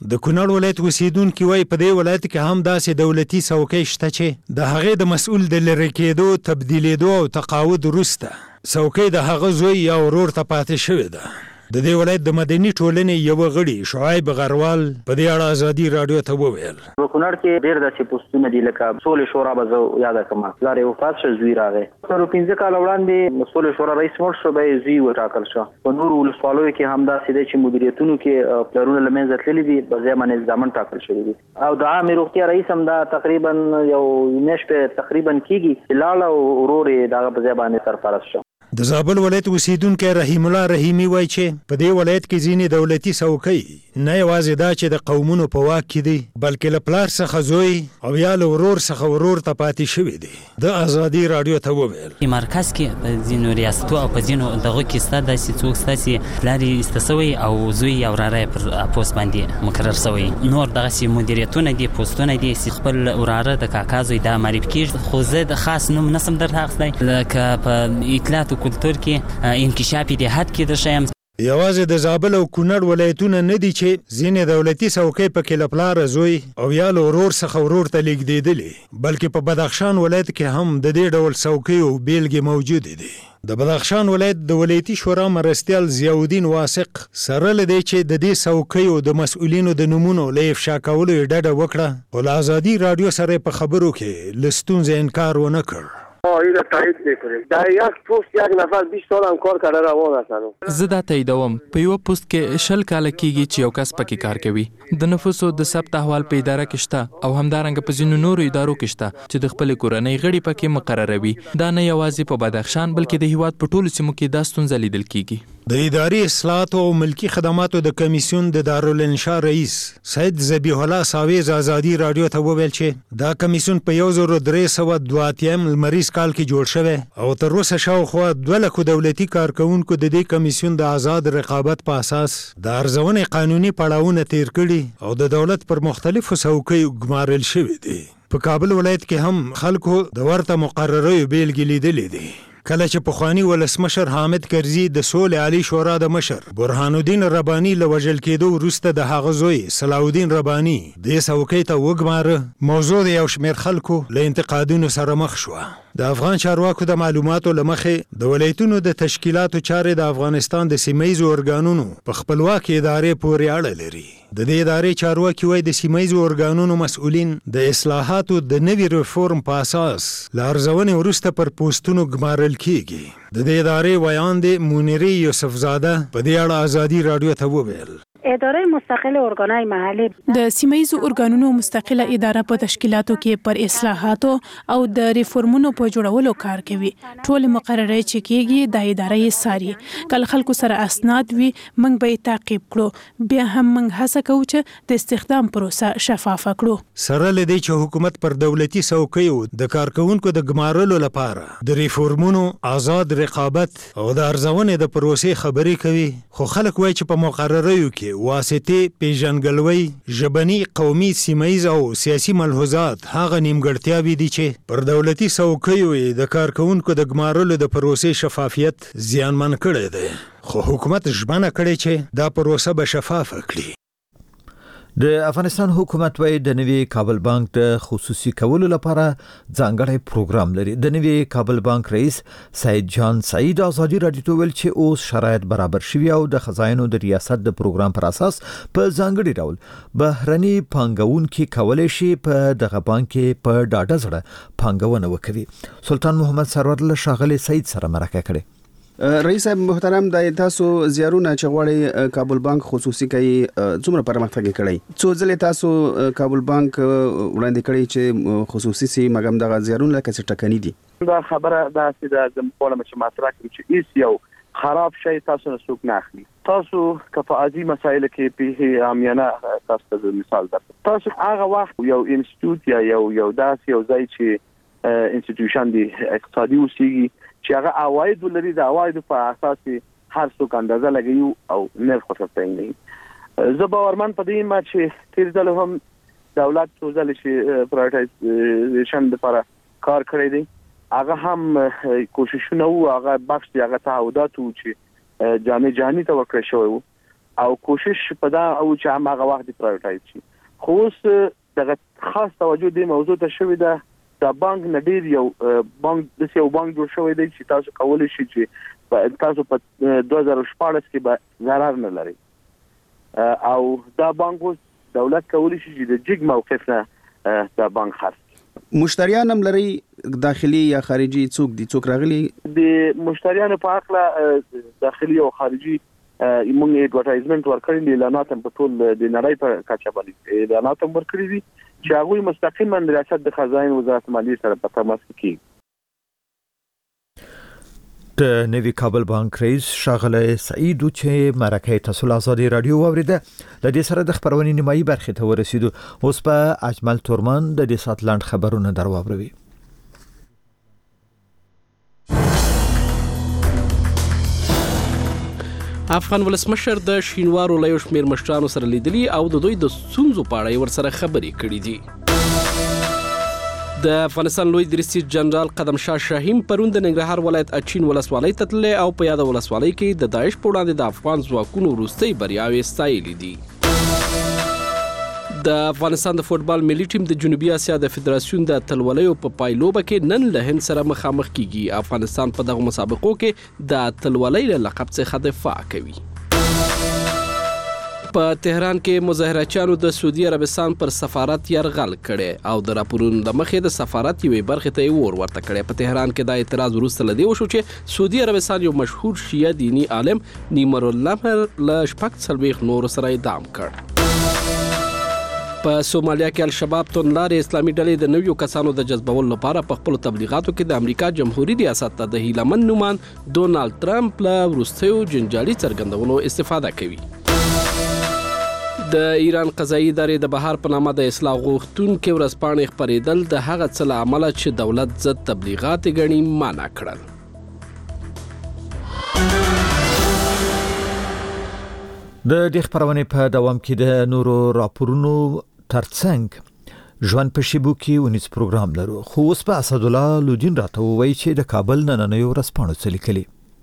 د کونړ ولایت اوسیدونکي وایي په دې ولایت کې هم داسې دولتي څوکۍ شته چې د هغې د مسؤل د لرې کېدو، تبدیلېدو او تقاعد وروسته څوکۍ د هغه زوی یا ورور ته پاتې شوې ده. د دې ولایت د مدني ټولنې یو غړي شعیب غروال په دې اړه ازادي رادیو ته وویل
په کونړ کې ډېر داسې پوسټونه دي لکه سولې شورا به زه یاد کړم پلار یې وفات شو زوی راغی تر 15 کاله وړاندې سولې شورا رئیس مړ شو به یې زوی وټاکل شو په نورو ولسوالیو کې هم داسې دی چې مدیریتونو کې پلرونه له منځه تللي دي په ځای باندې ځامن ټاکل شوي دي او د عامې روغتیا رئیس هم دا تقریبا یو میاشت تقریبا کېږي چې لاړه او ورور یې د هغه په ځای باندې سرپرست شو.
د زابل ولایت اوسیدونکی رحیم الله رحیمي وایي چې په دې ولایت کې ځینې دولتي څوکۍ نه یوازې دا چې د قومونو په واک کې دي بلکې له پلار څخه زوی او یا له ورور څخه ورور ته پاتې شوي دي. د ازادي رادیو ته وویل
مرکز کې په ځینو ریاستو او په ځینو دغه کې ستا داسې څوک ستاسې پلار یې ایسته سوی او زوی یا وراره یې پر پوست باندې مقرر سوی نور دغسې مدیریتونه دي پوستونه دي چې خپل وراره د کاکا زوی دا معرفي کېږي خو زه د خاص نوم نسم درته اخیستی لکه په اطلاعات کلتور کې انکشافي دهات کې د شیم.
یوازې د زابل او کونړ ولایتونه نه دي چې ځینې دولتي څوکۍ پکې له پلاره زوی او یا له ورور څخه ورور ته لیږدېدلې بلکې په بدخشان ولایت کې هم د دې ډول څوکۍ او بیلګې موجودې دي. د بدخشان ولایت د ولایتي شورا مرستیال ضیاءالدین واثق سره له دې چې د دې څوکیو د مسؤلینو د نومونو له افشا کولو یې ډډه وکړه خو له ازادي رادیو سره په خبرو کې له ستونزې انکار ونه کړ.
اینو تایید میکنیم در یک پست یک نفر 20 سال هم کار کرده روان هستن.
زه دا تاییدوم په یو پست کې 20 کاله کېږي چې یو کس پکې کار کوي د نفوسو د ثبت احوال په اداره کې شته او همدارنګه په ځینو نورو ادارو کې شته چې د خپل کورنۍ غړي پکې مقرروي. دا نه یوازې په بدخشان بلکې د هیواد په ټولو سیمو کې دا ستونزه لیدل کېږي.
د اداري اصلاحاتو او ملکی خدماتو د کمیسیون د دارالانشا رئیس سید ذبیح الله ساویز ازادي رادیو ته وویل چې دا کمیسیون په 1382 لمریز کال کې جوړ شوی او تر اوسه شاوخوا 2 لک دولتي کارکونکو د دې کمیسیون د آزاد رقابت په اساس د ارزونې قانوني پړاوونه تیر کړي او د دولت پر مختلفو څوکیو ګمارل شوي دي. په کابل ولایت کې هم خلکو د ورته مقرریو بیلګې لیدلې دي. کله چې پخوانی ولسمشر حامد کرزي د سولې عالی شورا د مشر برهان الدین رباني له وژل کېدو وروسته د هغه زوی صلاح الدین رباني دې څوکۍ ته وګماره موضوع د یو شمېر خلکو له انتقادونو سره مخ شوه. د افغان چارواکو د معلوماتو له مخې د ولایتونو د تشکیلاتو چارې د افغانستان د سیمهیزو ارګانونو په خپلواکې ادارې پورې اړه لري. د دې ادارې چارواکي وایي د سیمهیزو ارګانونو مسؤلین د اصلاحاتو د نوي ریفورم په اساس له ارزونې وروسته پر پوستونو ګمارل کېږي. د دې ادارې ویاند منیري یوسفزاده په دې اړه ازادي رادیو ته وویل
اداره مستقل ارګانای محلي د سیمهیزو ارګانونو مستقله اداره په تشکیلاتو کې پر اصلاحاتو او د ریفورمونو په جوړولو کار کوي. ټول مقررات چې کېږي د ادارې یې ساري کله خلکو سره اسناد وي موږ به تعقیب کړو بیا هم موږ هڅه کوو چې د استخدام پروسه شفاف کړو.
سره لدی چې حکومت پر دولتي څوکیو د کارکونکو د ګمارلو لپاره د ریفورمونو آزاد رقابت او د ارزونې د پروسې خبرې کوي خو خلک وایي چې په مقرریو کې واسطې پیژنګلوي ژبني قومي سیمهیز او سیاسي ملحوظات هغه نیمګړتیاوې دي چې پر دولتي څوکیو د کارکونکو د ګمارلو د پروسې شفافیت زیانمن کړی دی خو حکومت ژمنه کړې چې دا پروسه به شفاف کړي.
د افغانستان حکومت وایي د نوي کابل بانک د خصوصي کولو لپاره ځانګړی پروګرام لري. د نوي کابل بانک رئیس سید جان سعید ازادي رادیو ته ویل چې اوس شرایط برابر شوي او د خزاینو د ریاست د پروګرام پر اساس په ځانګړي ډول بهرني پانګونکي کولای شي په دغه بانک کې په ډاډه زړه پانګونه وکړي. سلطان محمد سرور له ښاغلي سعید سره مرکه کړې.
رئیس صاحب محترم د تاسو زیارونه چې غواړي کابل بانک خصوصي کوي څومره پرمختګ کړی څو ځله تاسو کابل بانک وړاندې کړی چې خصوصي سي مګم د زیارونه لکه څه ټکنی دي
دا خبره دا چې د مقاله چې مطرح کړي چې ایس یو خراب شي تاسو نه څوک نه اخلي تاسو کفاعتي مسایل کې په عامیانه تاسو ته مثال درته تاسو هغه وخت یو انسټیټیوټ یا یو داسې یو ځای چې انسټیټیوشن دی اقتصادي اوسېږي چې هغه عواید لري د عواید په اساس هر څوک اندازه لګي او نرخ ورته نه زه باورمن پدې ما چې تیر ځل هم دولت څو ځل چې پرایورټایزیشن لپاره کار کړی دی هغه هم کوششونه وو هغه بخش دی هغه تعهدات وو چې جامع جهانی ته ورکړی شوی وو او کوشش په دا او چې هغه وخت پرایورټایز شي. خو اوس دغه خاص توجه دې موضوع ته شوی ده. دا بانک نډیر یو بانک د یو بانک جوړ شوی دی چې تاسو کولای شئ چې تاسو په 2014 کې به ضرر نه لري او دا بانک اوس دولت کولای شي چې د جګ موقف نه دا بانک خرڅ.
مشتریان هم لري داخلي یا خارجي څوک راغلي؟ د
مشتریانو په اړه داخلي او خارجي موږ ایډورټایزمنت ورکړی دی، اعلانات هم په ټول د نړۍ په کچه باندې اعلانات هم ورکړي دي چې هغه مستقیما د ریاست د خزاین وزارت مالیې سره په تماس کې.
د نوي کابل بانک رئیس ښاغلی سعید چې مرکه تاسو آزادي رادیو واوریده، د دې سره د خبرونې نیمایي برخې ته ورسېدو. اوس په اجمل تورمان د دې سات لاند خبرونه درواوروي.
افغان ولسمشر د شینوارو له یو شمېر مشرانو سره لیدلي او د دوی د ستونزو په اړه ورسره خبرې کړې دي. د افغانستان لوی ریاست جنرال قدم شاه شاهین پرون د ننګرهار ولایت اچین ولسوالۍ ته تللی او په یاد ولسوالۍ کې د داعش په وړاندې د افغان ځواکونو وروستۍ بریاوې ستایلې دي. د افغانستان د فوټبال ملي ټیم د جنوبي اسیا د فدراسیون د اتلولیو په پایلوبه کې نن له هند سره مخامخ کیږي. افغانستان په دغه مسابقو کې د اتلولۍ له لقب څخه دفاع کوي. په تهران کې مظاهرچیانو د سعودي عربستان پر سفارت یرغل کړي او د راپورونو د مخې د سفارت یوې برخې ته یې ورته کړي. په تهران کې دا اعتراض وروسته لدی وشو چې سعودي عربستان یو مشهور شیعه دینی عالم نیمر الله له شپږ څلوېښت نورو سره اعدام کړ. په سومالیا کې الشباب توندلارې اسلامي ډلې د نویو کسانو د جذبولو لپاره په خپل تبلیغاتو کې د امریکا جمهوریت ریاست ته د هیلمن نومان ډونالد ټرمپ له وروستیو جنجالي څرګندونو استفاده کوي. د ایران قضایي ادارې د بهار په نامه د اصلاح غوښتونکو ورځپاڼې خپرېدل د هغه څه له امله چې دولت ضد تبلیغات ګڼي منع کړل.
د دې خبرونې په دوام کې د نورو راپورونو ترڅنګ ژوند په شیبو کې ونیس پروګرام لرو. خو اوس په اسدالله لودین راته ووایي چې د کابل نننیو ورځپاڼو څه لیکلي.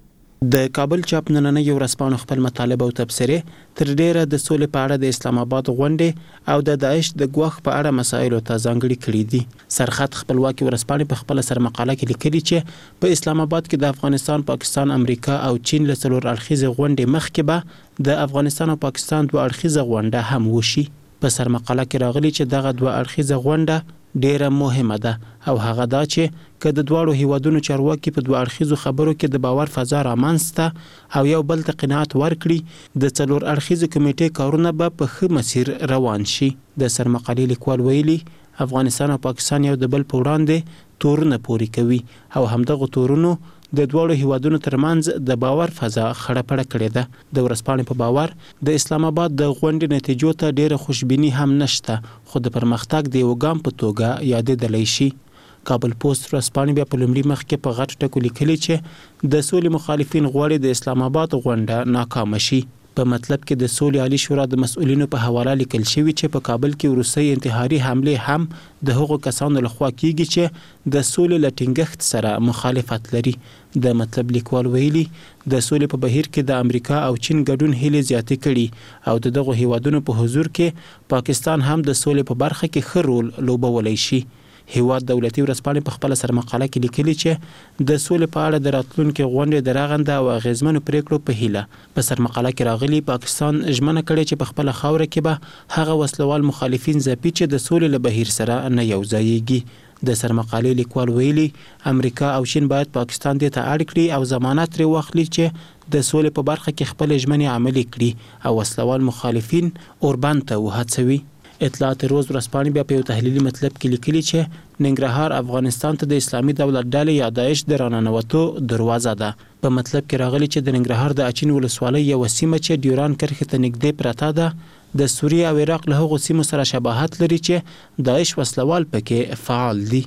د کابل چاپ نننۍ ورځپاڼو خپل مطالب او تبصرې تر ډیره د سولې په اړه د اسلام آباد غونډې او د داعش د ګواښ په اړه مسایلو ته ځانګړي کړي دي. سرخط خپلواکي ورځپاڼې په خپل سر مقاله کې لیکلي چې په اسلام آباد کې د افغانستان، پاکستان، امریکا او چین له څلور اړخیزې غونډې مخکې به د افغانستان او پاکستان دوه اړخیزه غونډه هم وشي. په سر مقاله کې راغلي چې دغه دوه اړخیزه غونډه ډیره مهمه ده او هغه دا چې که د دواړو هیوادونو چارواکي په دوه اړخیزو خبرو کې د باور فضا رامنځته او یو بل ته قناعت ورکړي، د څلور اړخیزو کمیټې کارونه به په ښه مسیر روان شي. د سرمقالې لیکوال ویلي افغانستان او پاکستان یو د بل په وړاندې تورونه پوري کوي او همدغه تورونو د دواړو هیوادونو ترمنځ د باور فضا خړه پړه کړې ده. د ورځپاڼې په باور د اسلام آباد د غونډې نتیجو ته ډیره خوشبیني هم نشته، خو د پرمختګ د یو ګام په توګه یادېدلی شي. کابل پوسټ ورځپاڼې بیا په لومړي مخ کې په غټ ټکو لیکلي چې د سولې مخالفین غواړي د اسلام آباد غونډه ناکامه شي. په مطلب کې د سولې عالی شورا د مسؤلینو په حواله لیکل شوی چې په کابل کې وروستۍ انتحاري حمله هم د هغو کسانو لخوا کیږي چې د سولې له ټینګښت سره مخالفت لري. د مطلب لیکوال ویلي د سولې په بهیر کې د امریکا او چین ګډون هیلې زیاتې کړي او د دغو هیوادونو په حضور کې پاکستان هم د سولې په برخه کې ښه رول لوبولی شي. هیواد دولتي ورځپاڼې په خپل سر مقاله کې لیکلي چې د سولې په اړه د راتلونکي غونډې د رغنده او اغیزمنو پریکړو په هیله په سر مقاله کې راغلي پاکستان ژمنه کړې چې په خپل خاوره کې به هغه وسلوال مخالفین ځپي چې د سولې له بهیر سره نه یوځایږي. د سر مقالې لیکوال ویلي امریکا او چین باید پاکستان دې ته اړ کړي او ضمانت لري واخلي چې د سولې په برخه کې خپل ژمنې عملي کړي او وسلوال مخالفین اوربند ته وهڅوي. اطلاعات روز ورځپاڼې بیا په یو تحلیلي مطلب کې لیکلي چې ننګرهار افغانستان ته د اسلامي دولت ډلې یا داعش د راننوتو دروازه ده. په مطلب کې راغلي چې د ننګرهار د اچین ولسوالۍ یو سیمه چې ډیوران کرښې ته نږدې پرته ده د سوریه او عراق له هغو سیمو سره شباهت لري چې داعش وسلوال پکې فعال دي.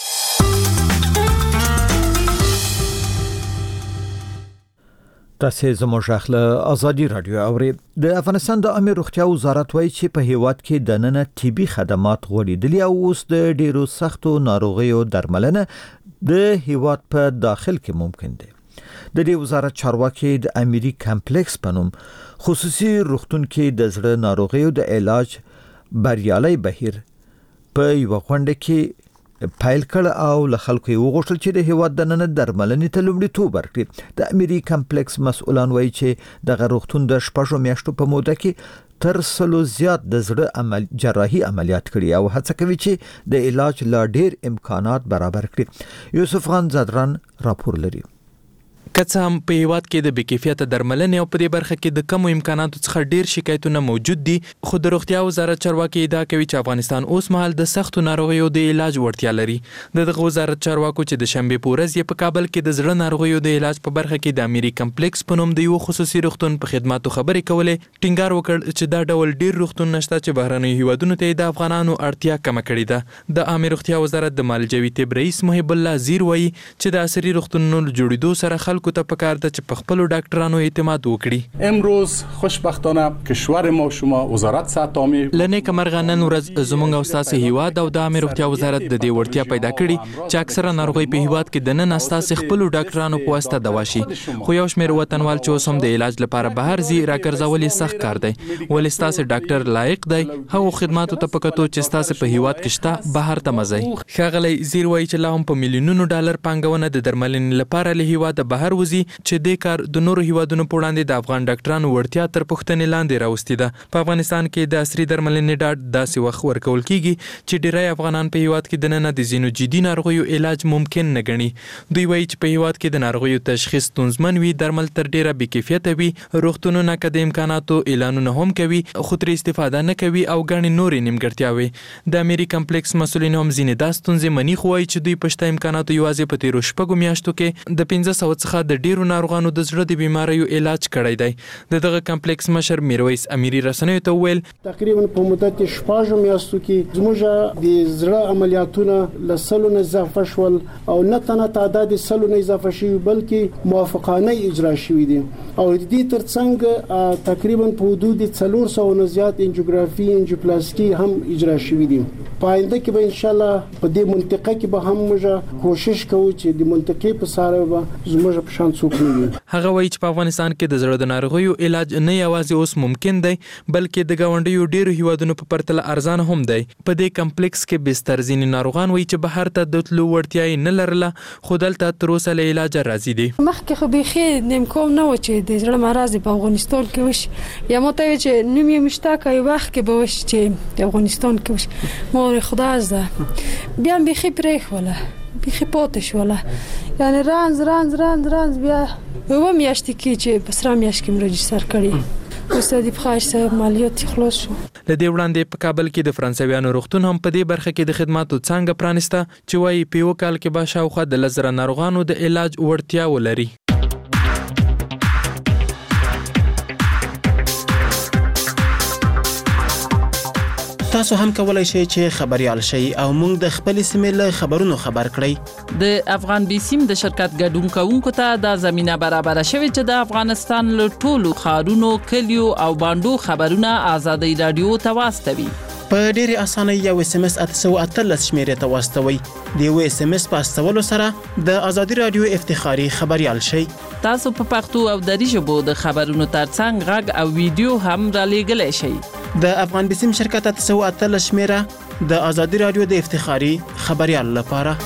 تاسې زموږ غږ له ازادي رادیو اورئ. د افغانستان د عامه روغتیا وزارت وایي چې په هیواد کې د ننه طبي خدمات غوړېدلي او اوس د ډیرو سختو ناروغیو درملنه د هیواد په داخل کې ممکن ده. د دې وزارت چارواکي د اميري کمپلیکس په نوم خصوصي روغتون کې د زړه ناروغیو د علاج بریالي بهیر په یو غونډه کې پایل کړ او له خلکو یې وغوښتل چې د هیواد دننه درملنې ته لومړیتوب ورکړي. د اميري کمپلیکس مسؤلان وایي چې د روغتون د 6 میاشتو په موده کې تر 100 زیات د زړه جراحي عملیات کړي او هڅه کوي چې د علاج لا ډیر امکانات برابر کړي. یوسف خان زادران راپور لري.
که هم په هیواد کې د بېکیفیته درملنې او په دې برخه کې د کمو امکاناتو څخه ډیر شکایتونه موجود دي، خو د روغتیا وزارت چارواکي ادعا کوي چې افغانستان اوس مهال د سختو ناروغیو د علاج وړتیا لري. دغه وزارت چارواکو چې د شنبې په ورځ یې په کابل کې د زړه ناروغیو د علاج په برخه کې د اميري کمپلیکس په نوم د یو خصوصي روغتون په خدماتو خبرې کولې، ټینګار وکړ چې دا ډول ډیر روغتون نشته چې بهرنیو هیوادونو ته د افغانانو اړتیا کم کړې ده. د عامه روغتیا وزارت د مالجوي طب رئیس محب الله زیر وایي چې د عصري روغتونونو جوړېدو سره خلکو ته پکار ده چې په خپل ډاکټرانو اعتماد وکړي.
امروز خوشبختانه کشور ما شما وزارت صحت عامه
لنیک مرغنن ورځ زمونږ او تاسو هیواد او د عامه روغتیا وزارت د دې وړتیا پیدا کړي چې اکثره ناروغي په هیواد کې د نن تاسو خپل ډاکټرانو په واسطه دوا شي. خو یو شمېر وطنوال چې اوس هم د علاج لپاره بهر ځي راګرځول یې سخت کار دی. ولې تاسو ډاکټر لایق دی هغه خدماتو ته پکاتو چې تاسو په هیواد کې شته بهر ته مزي. ښاغلی زیر وایي چې لا هم په میلیونونو ډالر پانګونه د درملنې لپاره له هیواد بهر وځي چې د کار د نورو هیوادونو په وړاندې د افغان ډاکټرانو وړتیا تر پوښتنې لاندې راوستي ده. په افغانستان کې د عصري درملنې ډاډ داسې وخت ورکول کیږي چې ډیری افغانان په هیواد کې د نن د ځینو جدي ناروغیو علاج ممکن نه ګڼي. دوی وایي چې په هیواد کې د ناروغیو تشخیص ستونزمن وي، درمل تر ډیره بې کیفیته وي، روغتونونه که د امکاناتو اعلانونه هم کوي خو ترې استفاده نه کوي او ګڼې نورې نیمګړتیاوې. د اميري کمپلیکس مسؤلین هم ځینې دا ستونزې مني خو وایي چې دوی په شته امکاناتو یوازې په تیرو 6 میاشتو کې د 1500 څخه د ډیرو ناروغانو د زړه د بیماریو علاج کړی دی. دغه کمپلیکس مشر میرویس اميري رسنیو ته ویل
تقریبا په مدت 6 میاشتو کې زموږ د زړه عملیاتونه له 100 نه اضافه شول او نه تنه تعداد 100 نه اضافه شوی بلکې موافقانه اجرا شوی دي او د دې ترڅنګ تقریبا په حدود 400 نه زیات انجیوګرافي انجیوپلاسټي هم اجرا شوی دي. پاینده کې به ان شاء الله په دې منطقه کې به هم موږ کوشش کوو چې د منطقې په ساره به زموږ په شان څوک نه وي.
هغه وایي چې په افغانستان کې د زړه د ناروغیو علاج نه یوازې اوس ممکن دی بلکې د ګاونډیو ډیرو هیوادونو په پرتله ارزانه هم دی. په دې کمپلیکس کې بستر ځینې ناروغان وایي چې بهر ته د تلو وړتیا یې نه لرله خو دلته تر اوسه له علاج راضي دي.
مخکې خو بیخي نمکوم نه و چې د زړه مرض په افغانستان کې وشي یا ماته چې نوم یې مشتاق یو وخت کې به وشي چې د افغانستان کې وشي مور خدا زده بیا بیخي پرېښوله بیخي پاتې شوله یعنی رانز بیا و میاشتې کې چې په سره میاشت کې رجستر کړی استاد بخیر صاحب مالیات خلاص شو.
لدې وړاندې په کابل کې د فرانسویانو روغتون هم په دې برخه کې د خدماتو څنګه پرانسته چې وایي په یو کال کې به شاوخوا د 10,000 ناروغانو د علاج وړتیا ولري.
تاسو هم کولای شئ چې خبريال شئ او موږ د خپل سیمې له خبرونو خبر کړئ.
د افغان بیسیم د شرکت ګډون کوونکو ته د زمينه برابر شوی چې د افغانستان له ټولو خارونو کلیو او باندو خبرونه آزادي رادیو ته واستوي.
په ډېر اسانه یو SMS 813 شمیرې ته واستوي. د یو SMS په استولو سره د آزادي رادیو افتخاري خبريال شئ.
تاسو په پښتو او دری ژبو د خبرونو ترڅنګ غږ او ویډیو هم را لېږلی شئ.
د افغان بیسیم شرکت 813 شمیره د آزادي رادیو د افتخاري خبريال لپاره.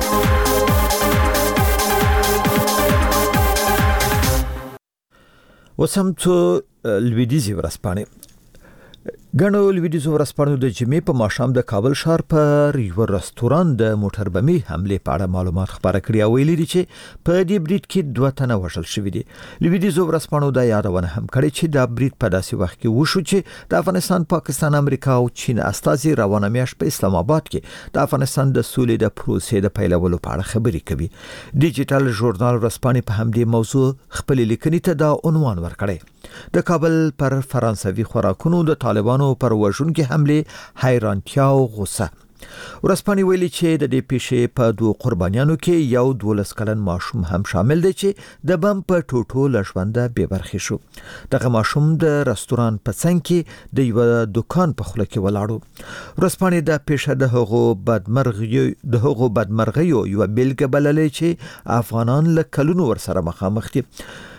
وسمتو لویدیزي ورسپانې ګڼو لویدیزو ورسپانو د جمعې په ماښام د کابل ښار پر یو رستوران د موټر بمي حملې په اړه معلومات خبره کړي او ویلي دي چې په دې برید کې 2 تنه وژل شوي دي. لویدیزو ورسپانو دا یادونه هم کړې چې دا برید په داسې وخت کې وشو چې د افغانستان، پاکستان، امریکا او چین استازي روانه میاشت په اسلام آباد کې د افغانستان د سولې د پروسې د پیلولو په اړه خبرې کوي. ډیجیټل ژورنال ورسپانې په همدې موضوع خپل لیکنې ته دا عنوان ورکړی: د کابل پر فرانسوي خوراکونو د طالبانو پر وژونکي حمله حیرانتیا او غوسه. ورسپانې ویلي چې د دې پیښې په 2 قربانیانو کې یو 12 کلن ماشوم هم شامل دی چې د بم په ټوټو له ژونده بې برخې شو. دغه ماشوم د رستوران په څنګ کې د یو دکان په خوله کې ولاړو. ورسپانې د پیښه د هغو بدمرغیو یو بیلګه بللې چې افغانان له کلونو ورسره مخامخ دي.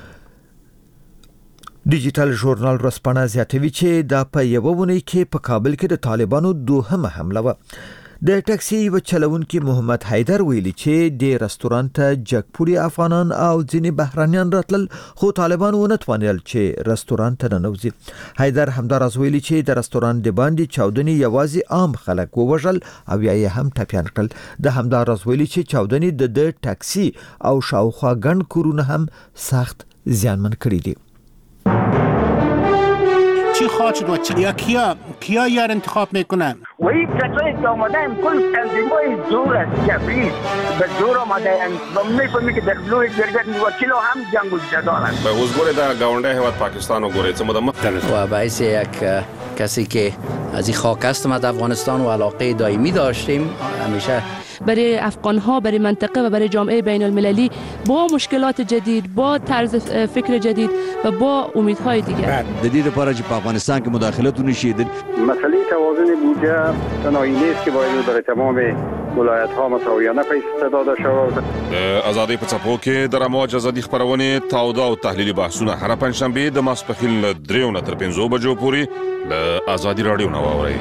ډیجیټل ژورنال ورسپانه زیاتوي چې دا په یو ونې کې په کابل کې د طالبانو دوهمه حمله و. د ټاکسي یو چلونکي محمد حیدر ویلي چې د رستوران ته جګپوري افغانان او ځینې بهرانيان راتلل خو طالبان ونه توانل چې رستوران ته ننوځي. حیدر همداراز ویلي چې د رستوران د باندې چاودنې یوازې عام خلک ووژل او یا یې هم ټپیان کړل. د همداراز ویلي چې چاودنې د ټاکسي او شاوخوا ګڼ کورونه هم سخت زیانمن کړي دي.
چی خواهد شد و کیا یار انتخاب میکنن؟
و این کسایی که آمدن کل تنظیمای زور است، جبری به زور آمدن و میفهمی که در بلوی جرگت وکیل هم جنگ و جدال است.
به حضور در گاونده هواد پاکستان و گوره چه مدام
و باعث یک کسی که از این خاک هستم از افغانستان و علاقه دائمی داشتیم همیشه
برای افغان‌ها، برای منطقه و برای جامعه بین المللی با مشکلات جدید، با طرز فکر جدید و با امیدهای دیگر.
جدید لپاره چې په افغانستان کې مداخلتونه شي.
مسئله توازن بودجه تنهایی نیست که باید برای تمام ولایت‌ها مساویانه پیش داده شود.
آزادی په څپو کې د رموج ازادي خبرونه تاوده او تحلیلي بحثونه هر پنځشنبه د ماسپښین له 3 تر 5 بجو پورې له آزادي رادیو نو اورئ.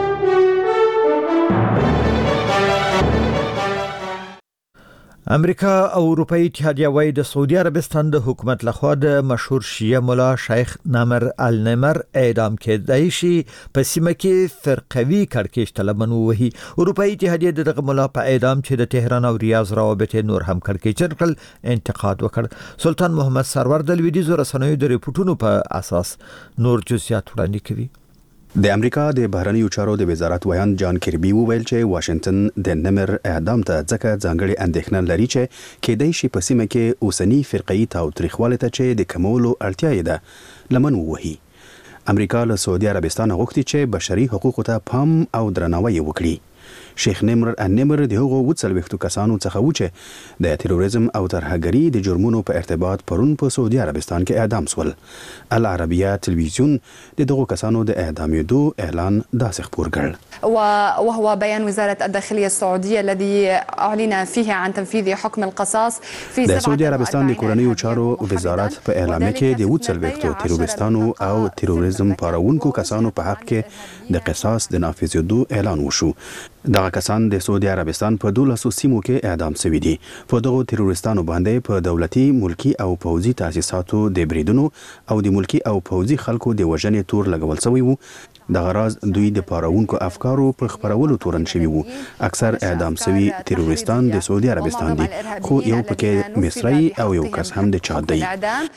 امریکا او اروپאי اتحادیه وايي د سعودي عربستان د حکومت لخوا د مشهور شیعه مولا شیخ نمر النمر اعدام کېدای شي په سیمه کې فرقوي کړکېچ طلبان وهي. اروپאי اتحادیه دغه مولا په اعدام چې د تهران او ریاض روابط نور هم کړکېچ کړل انتقاد وکړ. سلطان محمد سرور د لویدیزو رسنیو د ریپورتونو په اساس نور جزئیات وړاندې کوي.
د امریکا د بهرنیو چارو د وزارت ویان جان کربي وویل چې واشنگټن د نمر اعدام ته ځکه ځانګړي اندېښنه لري چې کېدای شي په سیمه کې اوسنی فرقوي تاوتریخوالی ته چې د کمولو اړتیا یې ده لمن ووهي. امریکا له سعودي عربستان غوښتي چې بشري حقوقو ته پام او درناوی وکړي. شیخ نمر النمر د هغو 40 کسانو څخه و چې د تروریزم او ترهګري د جرمونو په ارتباط پرون په سعودي عربستان کې اعدام شول. العربیه تلویزیون دغه کسانو د اعدامیدو اعلان داسې خبر کړ.
وهو بيان وزارة الداخلية السعودية الذي أعلن فيه عن تنفيذ حكم القصاص في
د سعودي عربستان د کورنیو چارو وزارت په اعلان کې د 40 تروریستانو او تروریزم پارونکو کسانو په حق کې د قصاص د نافذېدو اعلان وشو. دغه کسان د سعودي عربستان په 12 سیمو کې اعدام شوي دي. په دغو تروریستانو باندې په دولتي، ملکی او پوځي تاسیساتو د بریدونو او د ملکی او پوځي خلکو د وژنې تور لګول شوی وو. دغه راز دوی د پارونکو افکارو په خبرولو تورن شوي وو. اکثر اعدام شوي تروریستان د سعودي عربستان دي، خو یو پکې مصری او یو کس هم د چاد دی.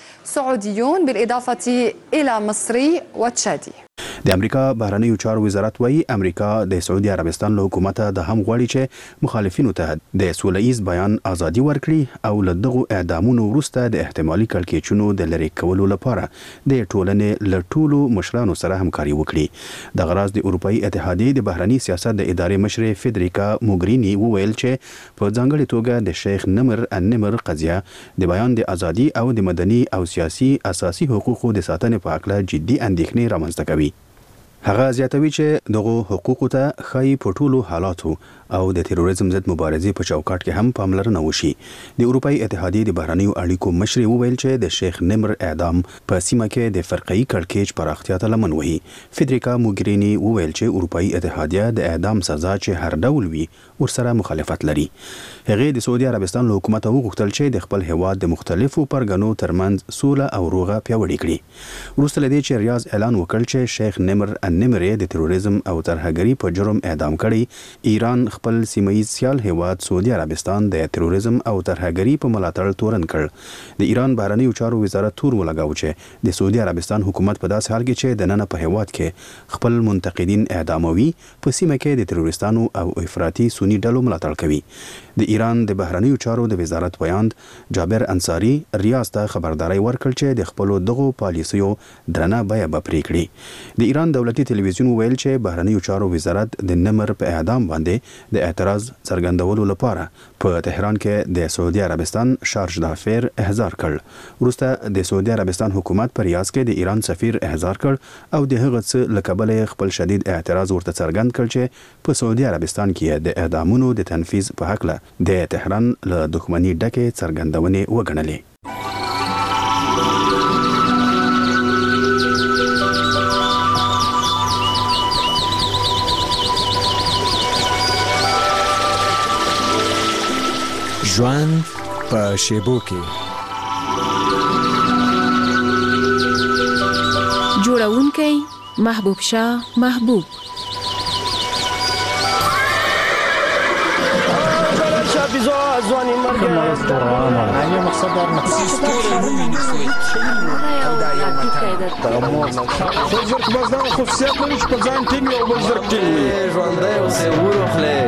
سعوديون بالإضافة إلى مصري وتشادي.
د امریکا بهرنیو چارو وزارت وايي امریکا د سعودي عربستان له حکومت د هم غواړي چې مخالفینو ته د سولهییز بیان ازادي ورکړي او له دغو اعدامونو وروسته د احتمالي کړکېچونو د لری کولو لپاره د ټولنې له ټولو مشرانو سره همکاري وکړي. د غراض د اروپאי اتحادیې د بهرنی سیاست د ادارې مشر فدریکا موګرینی وویل چې په ځانګړي توګه د شیخ نمر النمر قضیه د بیان د ازادي او د مدني او سیاسي اساسي حقوقو د ساتنې په اړه جدي اندېښنې رامنځته کوي. هغه زیاتوي چې دغه حقوقو ته خای په ټولو حالاتو او د تروریزم ضد مبارزې په چوکاټ کې هم پاملرنه وشي. د اروپאי اتحادیې د بهرنیو اړیکو مشر وویل چې د شیخ نمر اعدام په سیمه کې د فرقوي کړکېچ پراختیا ته لمن وهي. فدریکا موګرینی وویل چې اروپאי اتحادیه د اعدام سزا چې هر ډول وي ورسره مخالفت لري. هغه د سعودي عربستان له حکومت وغوښتل چې د خپل هواد د مختلفو پرګنو ترمنځ سوله او روغه پیاوړې کړي. وروسته لدې چې ریاض اعلان وکړ چې شیخ نمر النمر د تروریزم او ترهګري په جرم اعدام کړي، ایران خپل سیمایي سیال هیواد سعودي عربستان د تروریزم او ترهګري په ملاتړ تورن کړ. د ایران بهرنیو چارو وزارت تور ولګاو چې د سعودي عربستان حکومت په داسې حال کې چې د نن په هیواد کې خپل منتقدین اعداموي په سیمه کې د تروریستانو او افراطي سنی ډلو ملاتړ کوي. د ایران د بهرنیو چارو د وزارت ویاند جابر انصاری ریاض ته خبرداري ورکړ چې د خپل دغو پالیسیو درنه بیه به پرې کړي. د ایران دولتي تلویزیون ویل چې بهرنیو چارو وزارت د نمر په اعدام باندې د اعتراض څرګندولو لپاره په تهران کې د سعودي عربستان شارج دافیر احضار کړ. وروسته د سعودي عربستان حکومت په ریاض کې د ایران سفیر احضار کړ او د هغه څه لکبل خپل شدید اعتراض ورته څرګند کړ چې په سعودي عربستان کې د اعدامونو د تنفيذ په حق له د تهران له دښمنۍ ډکه څرګندونې وګڼلې.
ژوند په شیبو کې
جوړونکی محبوب شاه محبوب
ځواني مرګ یو مقصد در خو بازار خصوصیت لري چې په ځان ټینګ او بزرګ ټینګ ژوندۍ اوسې وروخلې.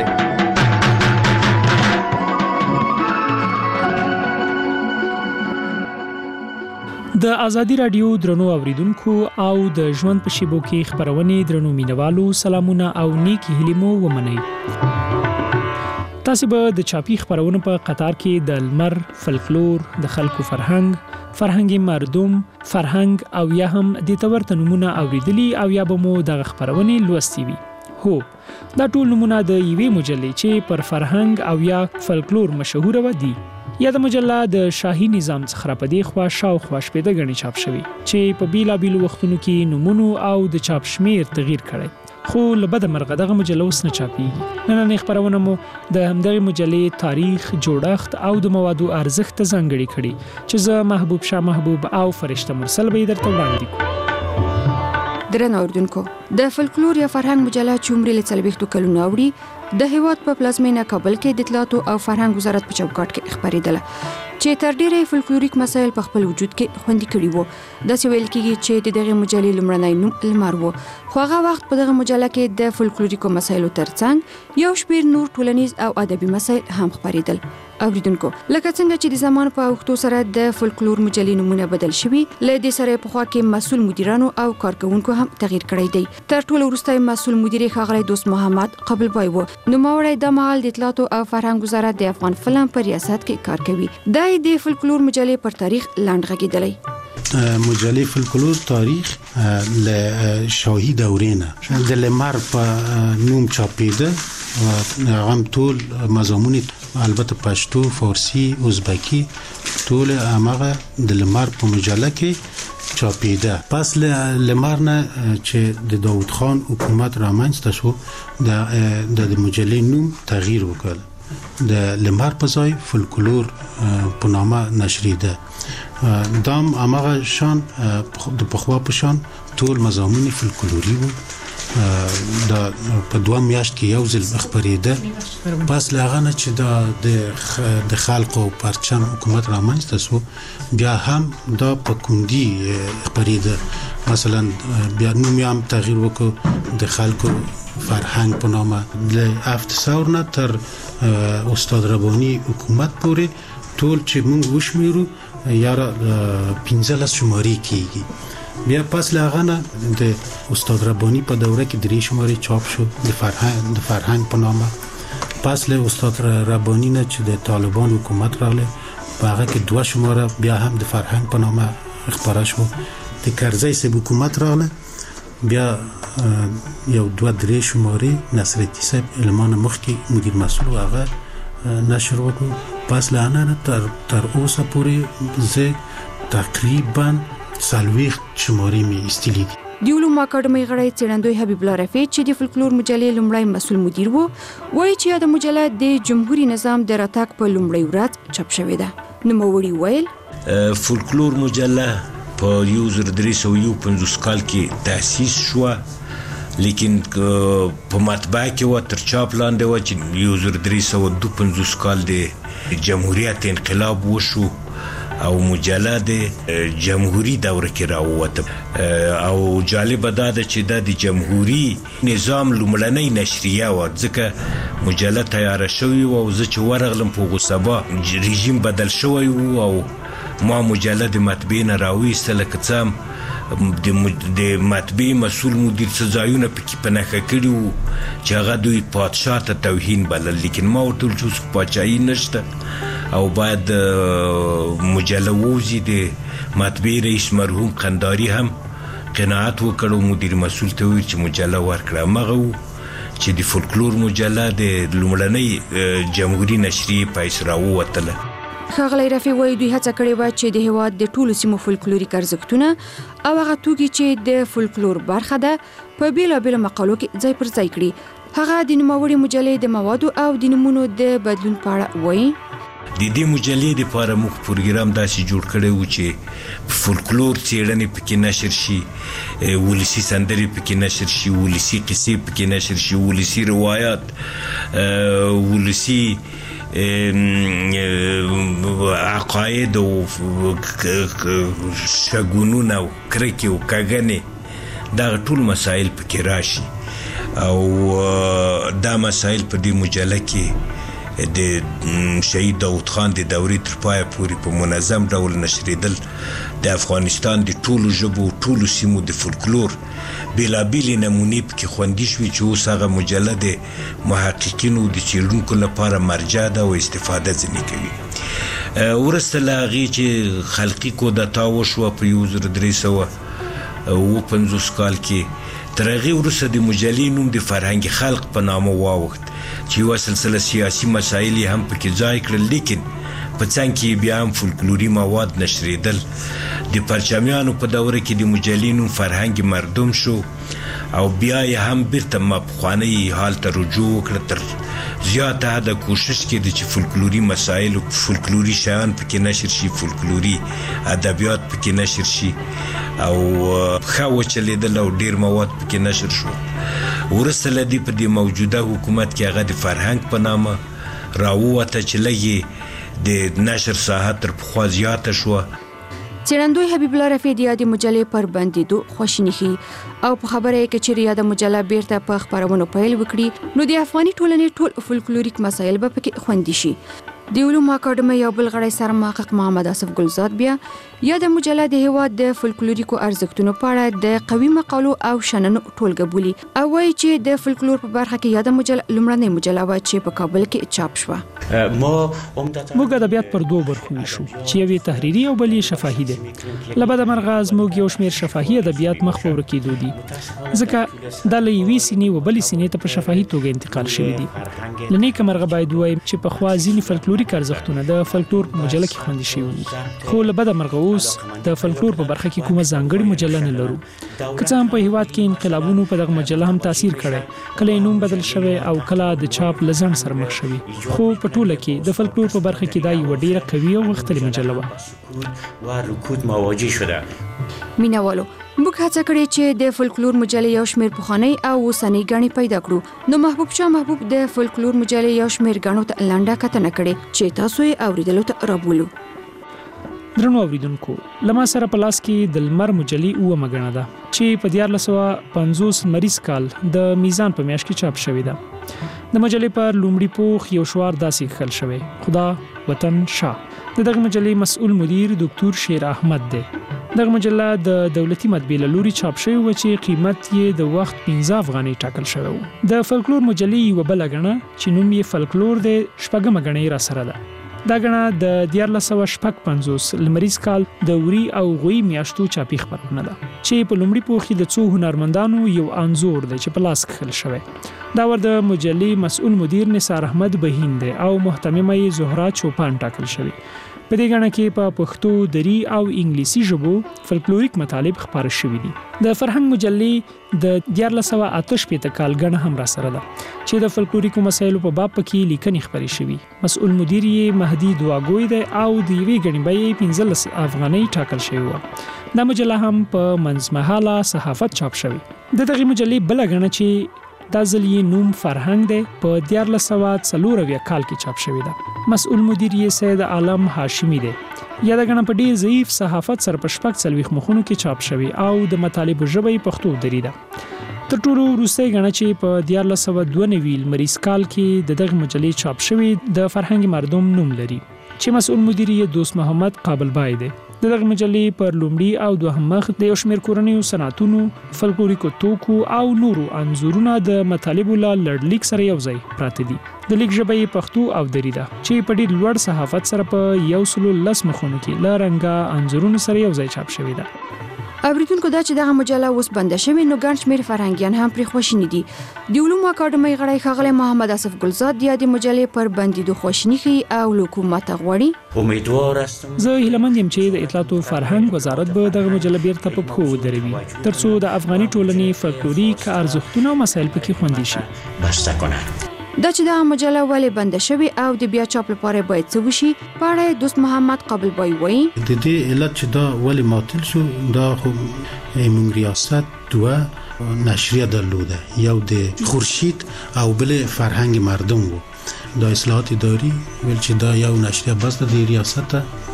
د ازادي رادیو درنو اوریدونکو او د ژوند په شیبو کې خبرونه درنو مینوالو سلامونه او نیکی هیلې مو ومنئ. تاسو به د چاپی خبرونه په قطار کې د لمر، فلکلور، د خلکو فرهنګي مردم، فرهنګ او یا هم د تورته نمونه اوریدلی او یا به مو د خبرونه لوستي وي. هو دا ټول نمونه د یوې مجلې چې پر فرهنګ او یا فلکلور مشهور و دي. یا د مجله د شاهي نظام څخه په دی خوا شاوخوا شپږ غني چاپ شوی چې په بیلابیلو وختونو کې نمونه او د چاپ شمیر تغییر کړي. خو لبد مرغه دغه مجله اوس نه چاپیږي. نن خبرونه مو د همدغه مجلې تاریخ، جوړښت او د موادو ارزښت ځانګړي کړي چې زه محبوب شاه محبوب او فرشته مرسل به درته وړاندې کوم.
درنو اوریدونکو، د فلکلور یا فرهنګ مجله چې عمر له 40 کلونو اوړي د هیواد په پلازمینه کابل کې د اطلاعات او فرهنګ وزارت په چوکاټ کې خبرېدله چې تر ډیره فلکلوریک مسایل په خپل وجود کې خوندي کړي وو. د سویل کېږي چې دغه مجلې لمړنۍ نوم لمر وو، خو هغه وخت په دغه مجله کې د فلکلوریکو مسایلو ترڅنګ یو شمېر نور ټولنیز او ادبي مسایل هم خبرېدل. اوریدونکو، لکه څنګه چې د زمان په اوښتو سره د فلکلور مجلې نمونه بدل شوي، له دې سره په خوا کې مسؤل مدیرانو او کارکونکو هم تغییر کړی دی. تر ټولو وروسته مسؤل مدیر ښاغلی دوست محمد قبلبای وو. نوموړی د مهال د اطلاعات او فرهنګ وزارت د افغان فلم په ریاست کې کار کوي. د فلکلور مجلې پر تاریخ لاند غږیدلی.
مجلې فلکلور تاریخ له شاهي دورې نه د لمر په نوم چاپیده و هغه ټول مضامون البته پښتو، فارسی، ازبکی ټول هغه د لمر په مجله کې چاپیده. پس لمر نه چې د داوود خان حکومت رامنځته شو د مجلې نوم تغییر وکړ. د لمر په ځای فلکلور په نامه نشریده. دام هغه شان د پخوا په شان ټول مضامون فلکلوري وو. دا په 2 میاشت کې یو ځل خبرېده. پس لاغه نه چې د خلکو پرچم حکومت رامنځته شو، بیا هم دا په کوندي خبرېده. مثلا بیا نوم هم تغییر وکړ د خلکو فرهنګ په نامه. له 700 نه تر استاد ربانی حکومت پورې ټول چې موږ وشمیرو یاره 15 شماري کیږي. بیا پس لاغه نه د استاد ربانی په دوره کې 3 شماري چاپ شو د فرهنګ په نامه. پس له استاد ربانی نه چې د طالبان حکومت راغله په هغه کې 2 شماره بیا هم د فرهنګ په نامه خبره شو. د کرزی سب حکومت راغله بیا یو 2-3 شماري نصرالدین صاحب المان مخکې مدیر مسئول هغه نشر وکړ. پس له نه تر اوسه پورې زه تقریبا 40 شماري می استلی دي.
د علومو اکاډمۍ غړی څېړندوی حبیب الله رفیع چې د فلکلور مجلې لومړی مسؤل مدیر وو، وایي چې د مجله د جمهوریت نظام د راتګ په لومړۍ ورځ چاپ شوې ده. نوموړي ویل
فلکلور مجله په 1350 کال کې تأسیس شو.
لیکن په مطبعه کې و تر چاپ لاندې و چې 1352 کال د جمهوریت انقلاب وشو او مجله د جمهوری دوره کې راووته او جالب دا ده چې د جمهوری نظام لومړنۍ نشریه و ځکه مجله تیار شوی او زه چې ورغلم په غصبا رژیم بدل شوی او ما مجله د مطبعې نه راویستله که څه هم د مطبعې مسؤل مدیر څه ځایونه پکې په نښه کړي وو چې هغه دوی پادشاه ته توهین بلل لیکن ما ورته ویل چې پاچاهي نشته او باید مجله ووځي د مطبعې رئیس مرحوم قنداري هم قناعت وکړ او مدیر مسؤل ته وویل چې مجله ورکړه همغه و چې د فولکلور مجله د لومړنۍ جمهوري نشریې په حیث راووتله.
ښاغلی رفیع وایي دوی هڅه کړې وه چې د هېواد د ټولو سیمو فولکلوریک ارزښتونه او هغه توکي چې د فولکلور برخه ده په بېلابېلو مقالو کې ځای پر ځای کړي. هغه د نوموړې مجلې د موادو او د نومونو د بدلون په اړه وایي.
د دې مجلې لپاره موږ پروګرام داسې جوړ کړی و چې فولکلور څېړنې پکې نشر شي، ولسي سندرې پکې نشر شي، ولسي قصې پکې نشر شي، ولسي روایات، ولسي عقاید او شګونونه او کرکې او کاګنې دا ټول مسایل پکې راشي او دا مسایل په دې مجله کې د شهید داود خان د دورې تر پایه پورې په منظم ډول نشریدل د افغانستان د ټولو ژبو ټولو سیمو د فولکلور بېلابېلې نمونې پکې خوندي شوي چې اوس هغه مجله د محققینو د څېړونکو لپاره مرجع ده او استفاده ځینې کوي. وروسته له هغې چې خلقي کودتا وشوه په 1350 کال کې تر هغې وروسته د مجلې نوم د فرهنګ خلق په نامه واوښت چې یوه سلسله سیاسي مسایل یې هم پکې ځای کړل لیکن په څنګ کې بیا هم فولکلوري مواد نشریدل. د پرچمیانو په دوره کې د مجلې نوم فرهنګ مردم شو او بیا یې هم بیرته ما پخوانی حال ته رجوع وکړه. تر زیاته حده کوشش کېده چې فولکلوري مسایل او فولکلوري شیان پکې نشر شي، فولکلوري ادبیات پکې نشر شي او ښه وچلېدل او ډېر مواد پکې نشر شو. وروسته له دې په دې موجوده حکومت کې هغه د فرهنګ په نامه راووته چې لږ د نشر ساحه تر پخوا زیاته شوه.
څېړندوی حبیب الله رفیع د یادې مجلې پر بندېدو خواشیني ښیي او په خبره یې که چیرې یاده مجله بیرته په خپرونو پیل وکړي نو د افغاني ټولنې ټول فولکلوریک مسایل به پکې خوندي شي. د علومو اکاډمۍ یو بل غړی سرمحقق محمد آصف ګلزاد بیا یاده مجله د هېواد د فولکلوریکو ارزښتونو په اړه د قوي مقالو او شننو ټولګه بولي او وایي چې د فولکلور په برخه کې یاده مجله لومړنۍ مجله وه چې په کابل کې چاپ شوه.
موږ ادبیات پر دوه برخو ویشو چې یوې تحریري او بل یې شفاهي دی. له بده مرغه زموږ یو شمېر شفاهي ادبیات مخ په ورکېدو دي ځکه دا له یوې سینې و بلې سینې ته په شفاهي توګه انتقال شوي دي. له نیکه مرغه باید ووایم چې پخوا ځینې فولکلوریک ارزښتونه د فولکلور په مجله کې خوندي شوي وو خو له بده مرغه اوس د فولکلور په برخه کې کومه ځانګړې مجله نه لرو. که څه هم په هېواد کې انقلابونو په دغه مجله هم تاثیر کړی، کله یې نوم بدل شوی او کله د چاپ له ځنډ سره مخ شوي، خو په ټوله کې د فولکلور په برخه کې دا یوه ډېره قوي او غښتلې مجله وه.
مینوالو موږ هڅه کړې چې د فولکلور مجلې یو شمېر پخوانۍ او اوسنۍ ګڼې پیدا کړو نو محبوب شاه محبوب د فولکلور مجلې یو شمېر ګڼو ته لنډه کتنه کړې چې تاسو یې اوریدلو ته رابولو.
درنو اوریدونکو، له ما سره په لاس کې د لمر مجلې اوومه ګڼه ده چې په 1450 لمریز کال د میزان په میاشت کې چاپ شوې ده. د مجلې پر لومړي پوښ یو شعار داسې کښل شوی: خدا وطن شاه. د دغه مجلې مسؤل مدیر دکتور شیر احمد دی. دغه مجله د دولتي مطبعې له لوري چاپ شوې وه چې قیمت یې د وخت 15 افغانۍ ټاکل شوی و. د فولکلور مجلې یوه بله ګڼه چې نوم یې فولکلور دی شپږمه ګڼه یې راسره ده. دا ګڼه د 1455 لمریز کال د وری او غوی میاشتو چاپي خپرونه ده چې په لومړي پوښ کې د څو هنرمندانو یو انځور دی چې په لاس کښل شوی. دا ور د مجلې مسؤل مدیر نثار احمد بهین دی او محتممه یې زهرا چوپان ټاکل شوی. په دې ګڼه کې په پښتو، دری او انګلیسي ژبو فولکلوریک مطالب خپاره شوي دي. د فرهنګ مجلې د 1488 کال ګڼه هم راسره ده چې د فولکلوریکو مسایلو په باب کې لیکنې خپرې شوي. مسؤل مدیر یې مهدي دواګوی دی او د یوې ګڼې بیې 15 افغانۍ ټاکل شوی و. دا مجله هم په منځمهاله صحافت چاپ شوی. د دغه مجلې بل غنه چې دا ځلې نوم فرهنګ دی په 1440 کال کې چاپ شوی دی. مسؤل مدیر یې سید عالم هاشمی دی. یا د غنه په ډیر ضعیف صحافت سره په شپږ څلويخ مخونو کې چاپ شوی او د مطالب ژبه پښتو دري ده. تر ټولو وروسته غنه چې په 1492 مریض کال کې د دغه مجلې چاپ شوی د فرهنګ مردم نوم لري چې مسؤل مدیر یې دوست محمد قابل بای دی. دغه مجلې پر لومړي او دوهم مخ د یو شمېر کورنیو صنعتونو، فلکلوریکو توکو او نورو انځورونو د مطالبو له لړلیک سره یو ځای پراته دي. د لیک ژبه پښتو او دري ده چې په ډیر لوړ صحافت سره په 110 مخونو کې له رنګه انځورونو سره یو ځای چاپ شوی ده.
اوریدونکو دا چې دغه مجله اوس بنده شوې نو ګڼ شمېر فرهنګیان هم پرې خوشینې دي. د علومو اکاډمۍ غړی ښاغلی محمد اسف ګلزاد د دې مجلې پر بندیدو خوشینې ښیي او له حکومت غواړي.
امیدوار هستم
زه هیله مند یم چې د اطلاعات او فرهنګ وزارت به دغه مجله بیرته په پښو ودروي ترڅو د افغاني ټولنې فلکلوریک ارزښتونه او مسایل پکې خوندي شي.
بسته کنند.
دا چې دا مجله ولې بنده شوې او د بیا چاپ لپاره باید څه وشي په اړه دوست محمد قابل بای وایي.
د دې علت چې دا ولې معطل شو دا خو موږ ریاست دوه نشریه درلوده، یو د خورشید او بل فرهنګ مردم وو. دا اصلاحات اداري ول چې دا یو نشریه بس د ریاست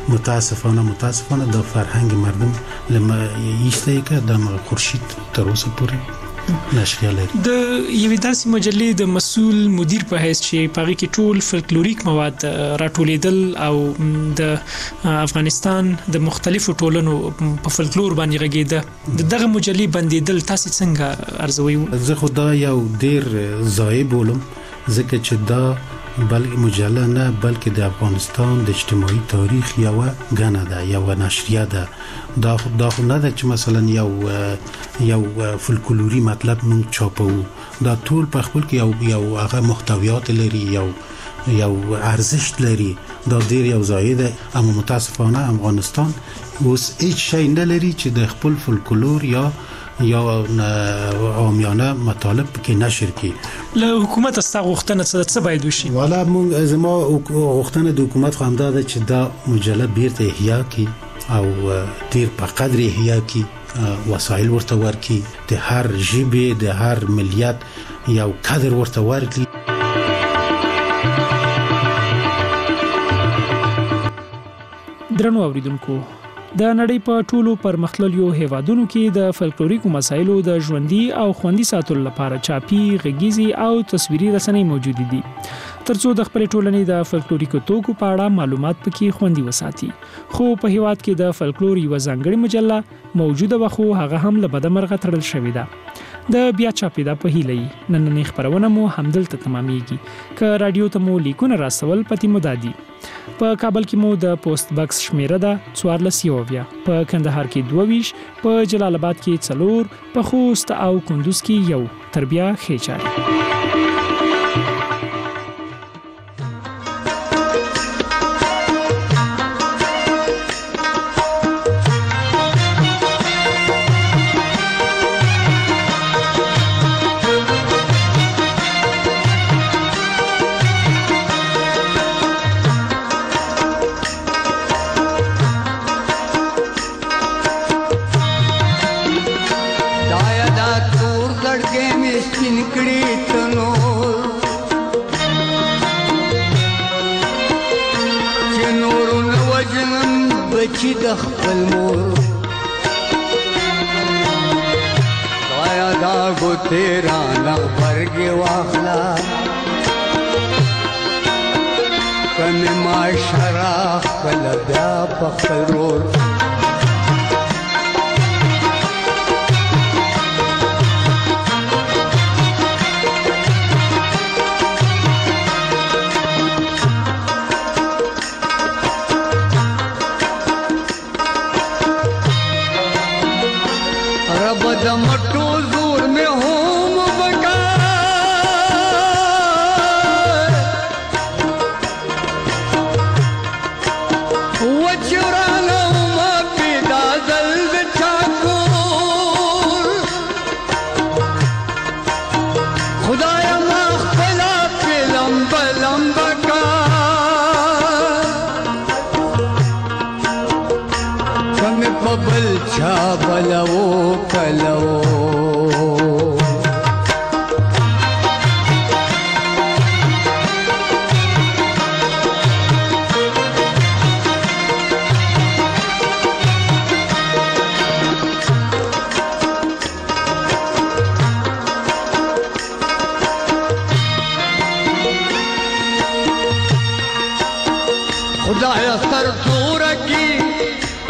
متاسفانه د فرهنګ مردم لما یسته کې د خورشید تر اوسه پورې نشریه لري.
د یوې داسې مجلې د مسؤل مدیر په حیث چې پاره کې ټول فلکلوریک مواد راټولیدل او د افغانستان د مختلفو ټولنو په فلکلور باندې غږیده دغه مجلې بندیدل تاسو څنګه ارزوي؟
زه خو دا یو ډیر ضایع بولم ځکه چې دا بلکې مجله نه بلکې د افغانستان د اجتماعي تاریخ یو غنه ده، یو نشریه ده. دا خو نه ده چې مثلا یو فلکلوري مطلب مونږ چاپو. دا ټول په خپل کې یو هغه محتویات لري، یو ارزښت لري. دا ډیر یو ځای ده. اما متاسفانه افغانستان اوس هیڅ شی نه لري چې د خپل فلکلور یا عامیانه مطالب کې نشر کی.
له حکومت است غوښتنه څه باید وشي؟
والا مونږ زما غوښتنه د حکومت خو همدا ده چې دا مجله بیرته احیا کی او ډیر په قدر احیا کی، وسایل ورته ورکي، د هر ژبه د هر ملیت یو قدر ورته ورکړي.
درنو اوریدونکو، د نړۍ په ټولو پرمختللو هیوادونو کې د فلکلوریکو مسایلو د ژوندۍ او خوندي ساتلو لپاره چاپی، غږیزي او تصویري رسنۍ موجود دي ترڅو د خپل ټولنې د فلکلوریکو توکو په اړه معلومات پکې خوندي وساتي. خو په هیواد کې د فلکلور یو ځانګړي مجله موجوده وخو هغه هم له بدمرغه تړل شوې ده. د بیا چاپیدا په هیلې نننې خبرونه مو همدلته تمامېږي. که رادیو ته مو لیکونه راسول پتی مو دادي. په کابل کې مو د پوسټ باکس شمیره ده 14 په کندهار کې 22 په جلال آباد کې 4 په خوست او کندوز کې 1 تر بیا خېچار.
د خپل مور دایا دا ګوتې رانه غبرګې واخله که مې معاشره کله بیا په خپل رور मटो जोर में होम बका वचराना मा पिदा दल ठाकुर खुदाया मा खला पे लंबा लंबा का कम पबल छा बलवो कलवो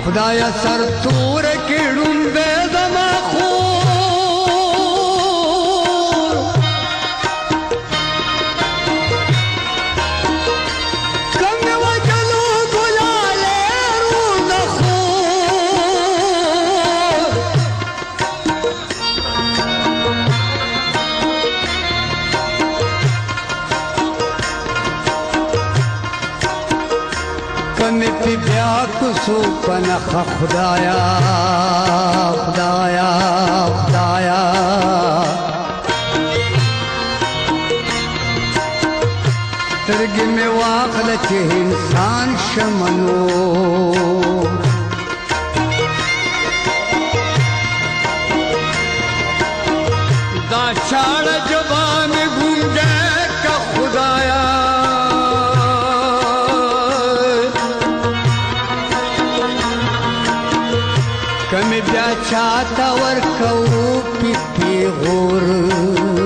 خدایا سر تور کړون به زما خو سو پنخ خدایا خدایا خدایا ترګې مې واخله چې انسان شمنو دا چاړه جوان ګونګه کا خدایا کمی بیا چاہتا ورکو پی غور